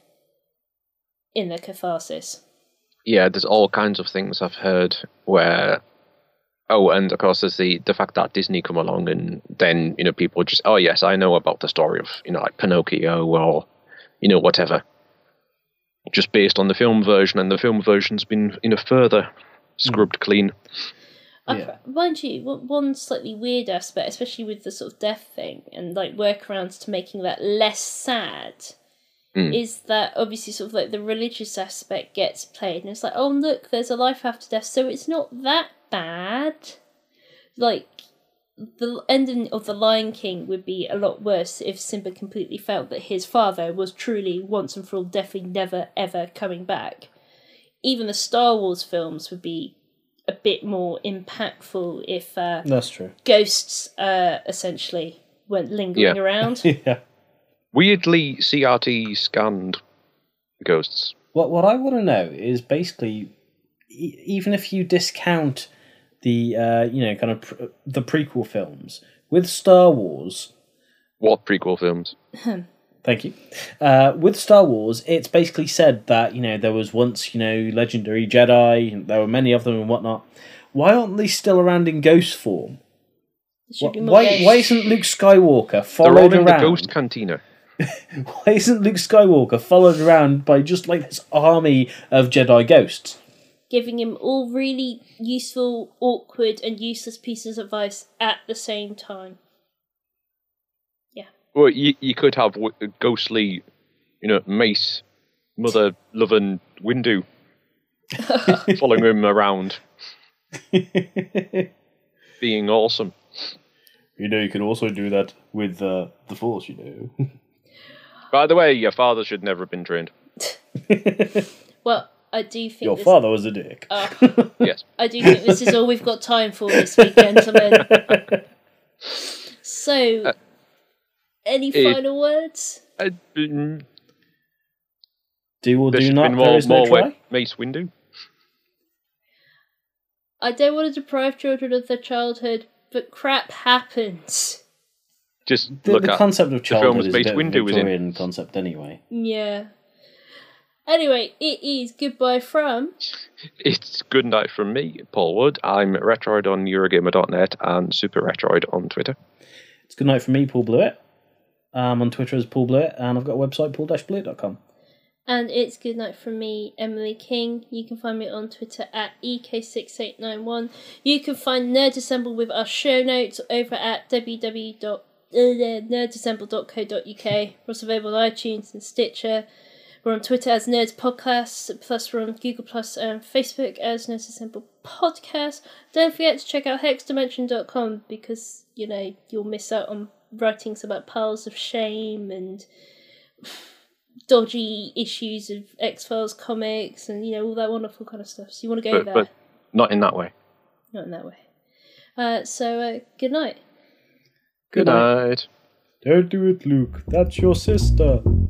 in the catharsis. Yeah, there's all kinds of things I've heard where, oh, and of course there's the, the fact that Disney come along and then, you know, people just, oh yes, I know about the story of, you know, like Pinocchio or, you know, whatever. Just based on the film version, and the film version's been, you know, further scrubbed clean. Yeah. I, mind you, one one slightly weird aspect, especially with the sort of death thing and like workarounds to making that less sad, Mm. is that obviously sort of like the religious aspect gets played, and it's like, oh look, there's a life after death, so it's not that bad. Like the ending of The Lion King would be a lot worse if Simba completely felt that his father was truly once and for all definitely never ever coming back. Even the Star Wars films would be a bit more impactful if uh, that's true. ghosts uh, essentially weren't lingering Yeah. around. Yeah. Weirdly, C R T scanned ghosts. What what I want to know is basically, e- even if you discount the uh, you know kind of pr- the prequel films with Star Wars. What prequel films? Thank you. Uh, with Star Wars, it's basically said that, you know, there was once, you know, legendary Jedi, and there were many of them and whatnot. Why aren't they still around in ghost form? There should Why, be more why, ghosts. why isn't Luke Skywalker They're all followed in around? the Ghost Cantina. Why isn't Luke Skywalker followed around by just like this army of Jedi ghosts? Giving him all really useful, awkward, and useless pieces of advice at the same time. Yeah. Well, you, you could have w- ghostly, you know, Mace, mother loving Windu following him around, being awesome. You know, you can also do that with uh, the Force, you know. By the way, your father should never have been trained. Well, I do think Your this... father was a dick. Uh, Yes. I do think this is all we've got time for this week, gentlemen. So, Uh, any it- final words? Uh, mm, Do or there do should not, have been more, there is no more try. wa- Mace Windu. I don't want to deprive children of their childhood, but crap happens. Just The, look the at concept of the film childhood is a Space bit of a Windu was in. Victorian concept anyway. Yeah. Anyway, it is goodbye from... It's good night from me, Paul Wood. I'm Retroid on Eurogamer dot net and Super Retroid on Twitter. It's good night from me, Paul Blewett. I'm on Twitter as Paul Blewett, and I've got a website, paul dash blewett dot com. And it's good night from me, Emily King. You can find me on Twitter at E K six eight nine one. You can find Nerd Assemble with our show notes over at w w w dot nerd assemble dot co dot u k. We're also available on iTunes and Stitcher. We're on Twitter as Nerds Podcasts, plus we're on Google Plus and Facebook as Nerds Assemble Podcast. Don't forget to check out hex dimension dot com because, you know, you'll miss out on writings about piles of shame and dodgy issues of X-Files comics and, you know, all that wonderful kind of stuff. So you want to go But, there. but not in that way. Not in that way. Uh, so, uh, good night. Good night. Don't do it, Luke. That's your sister.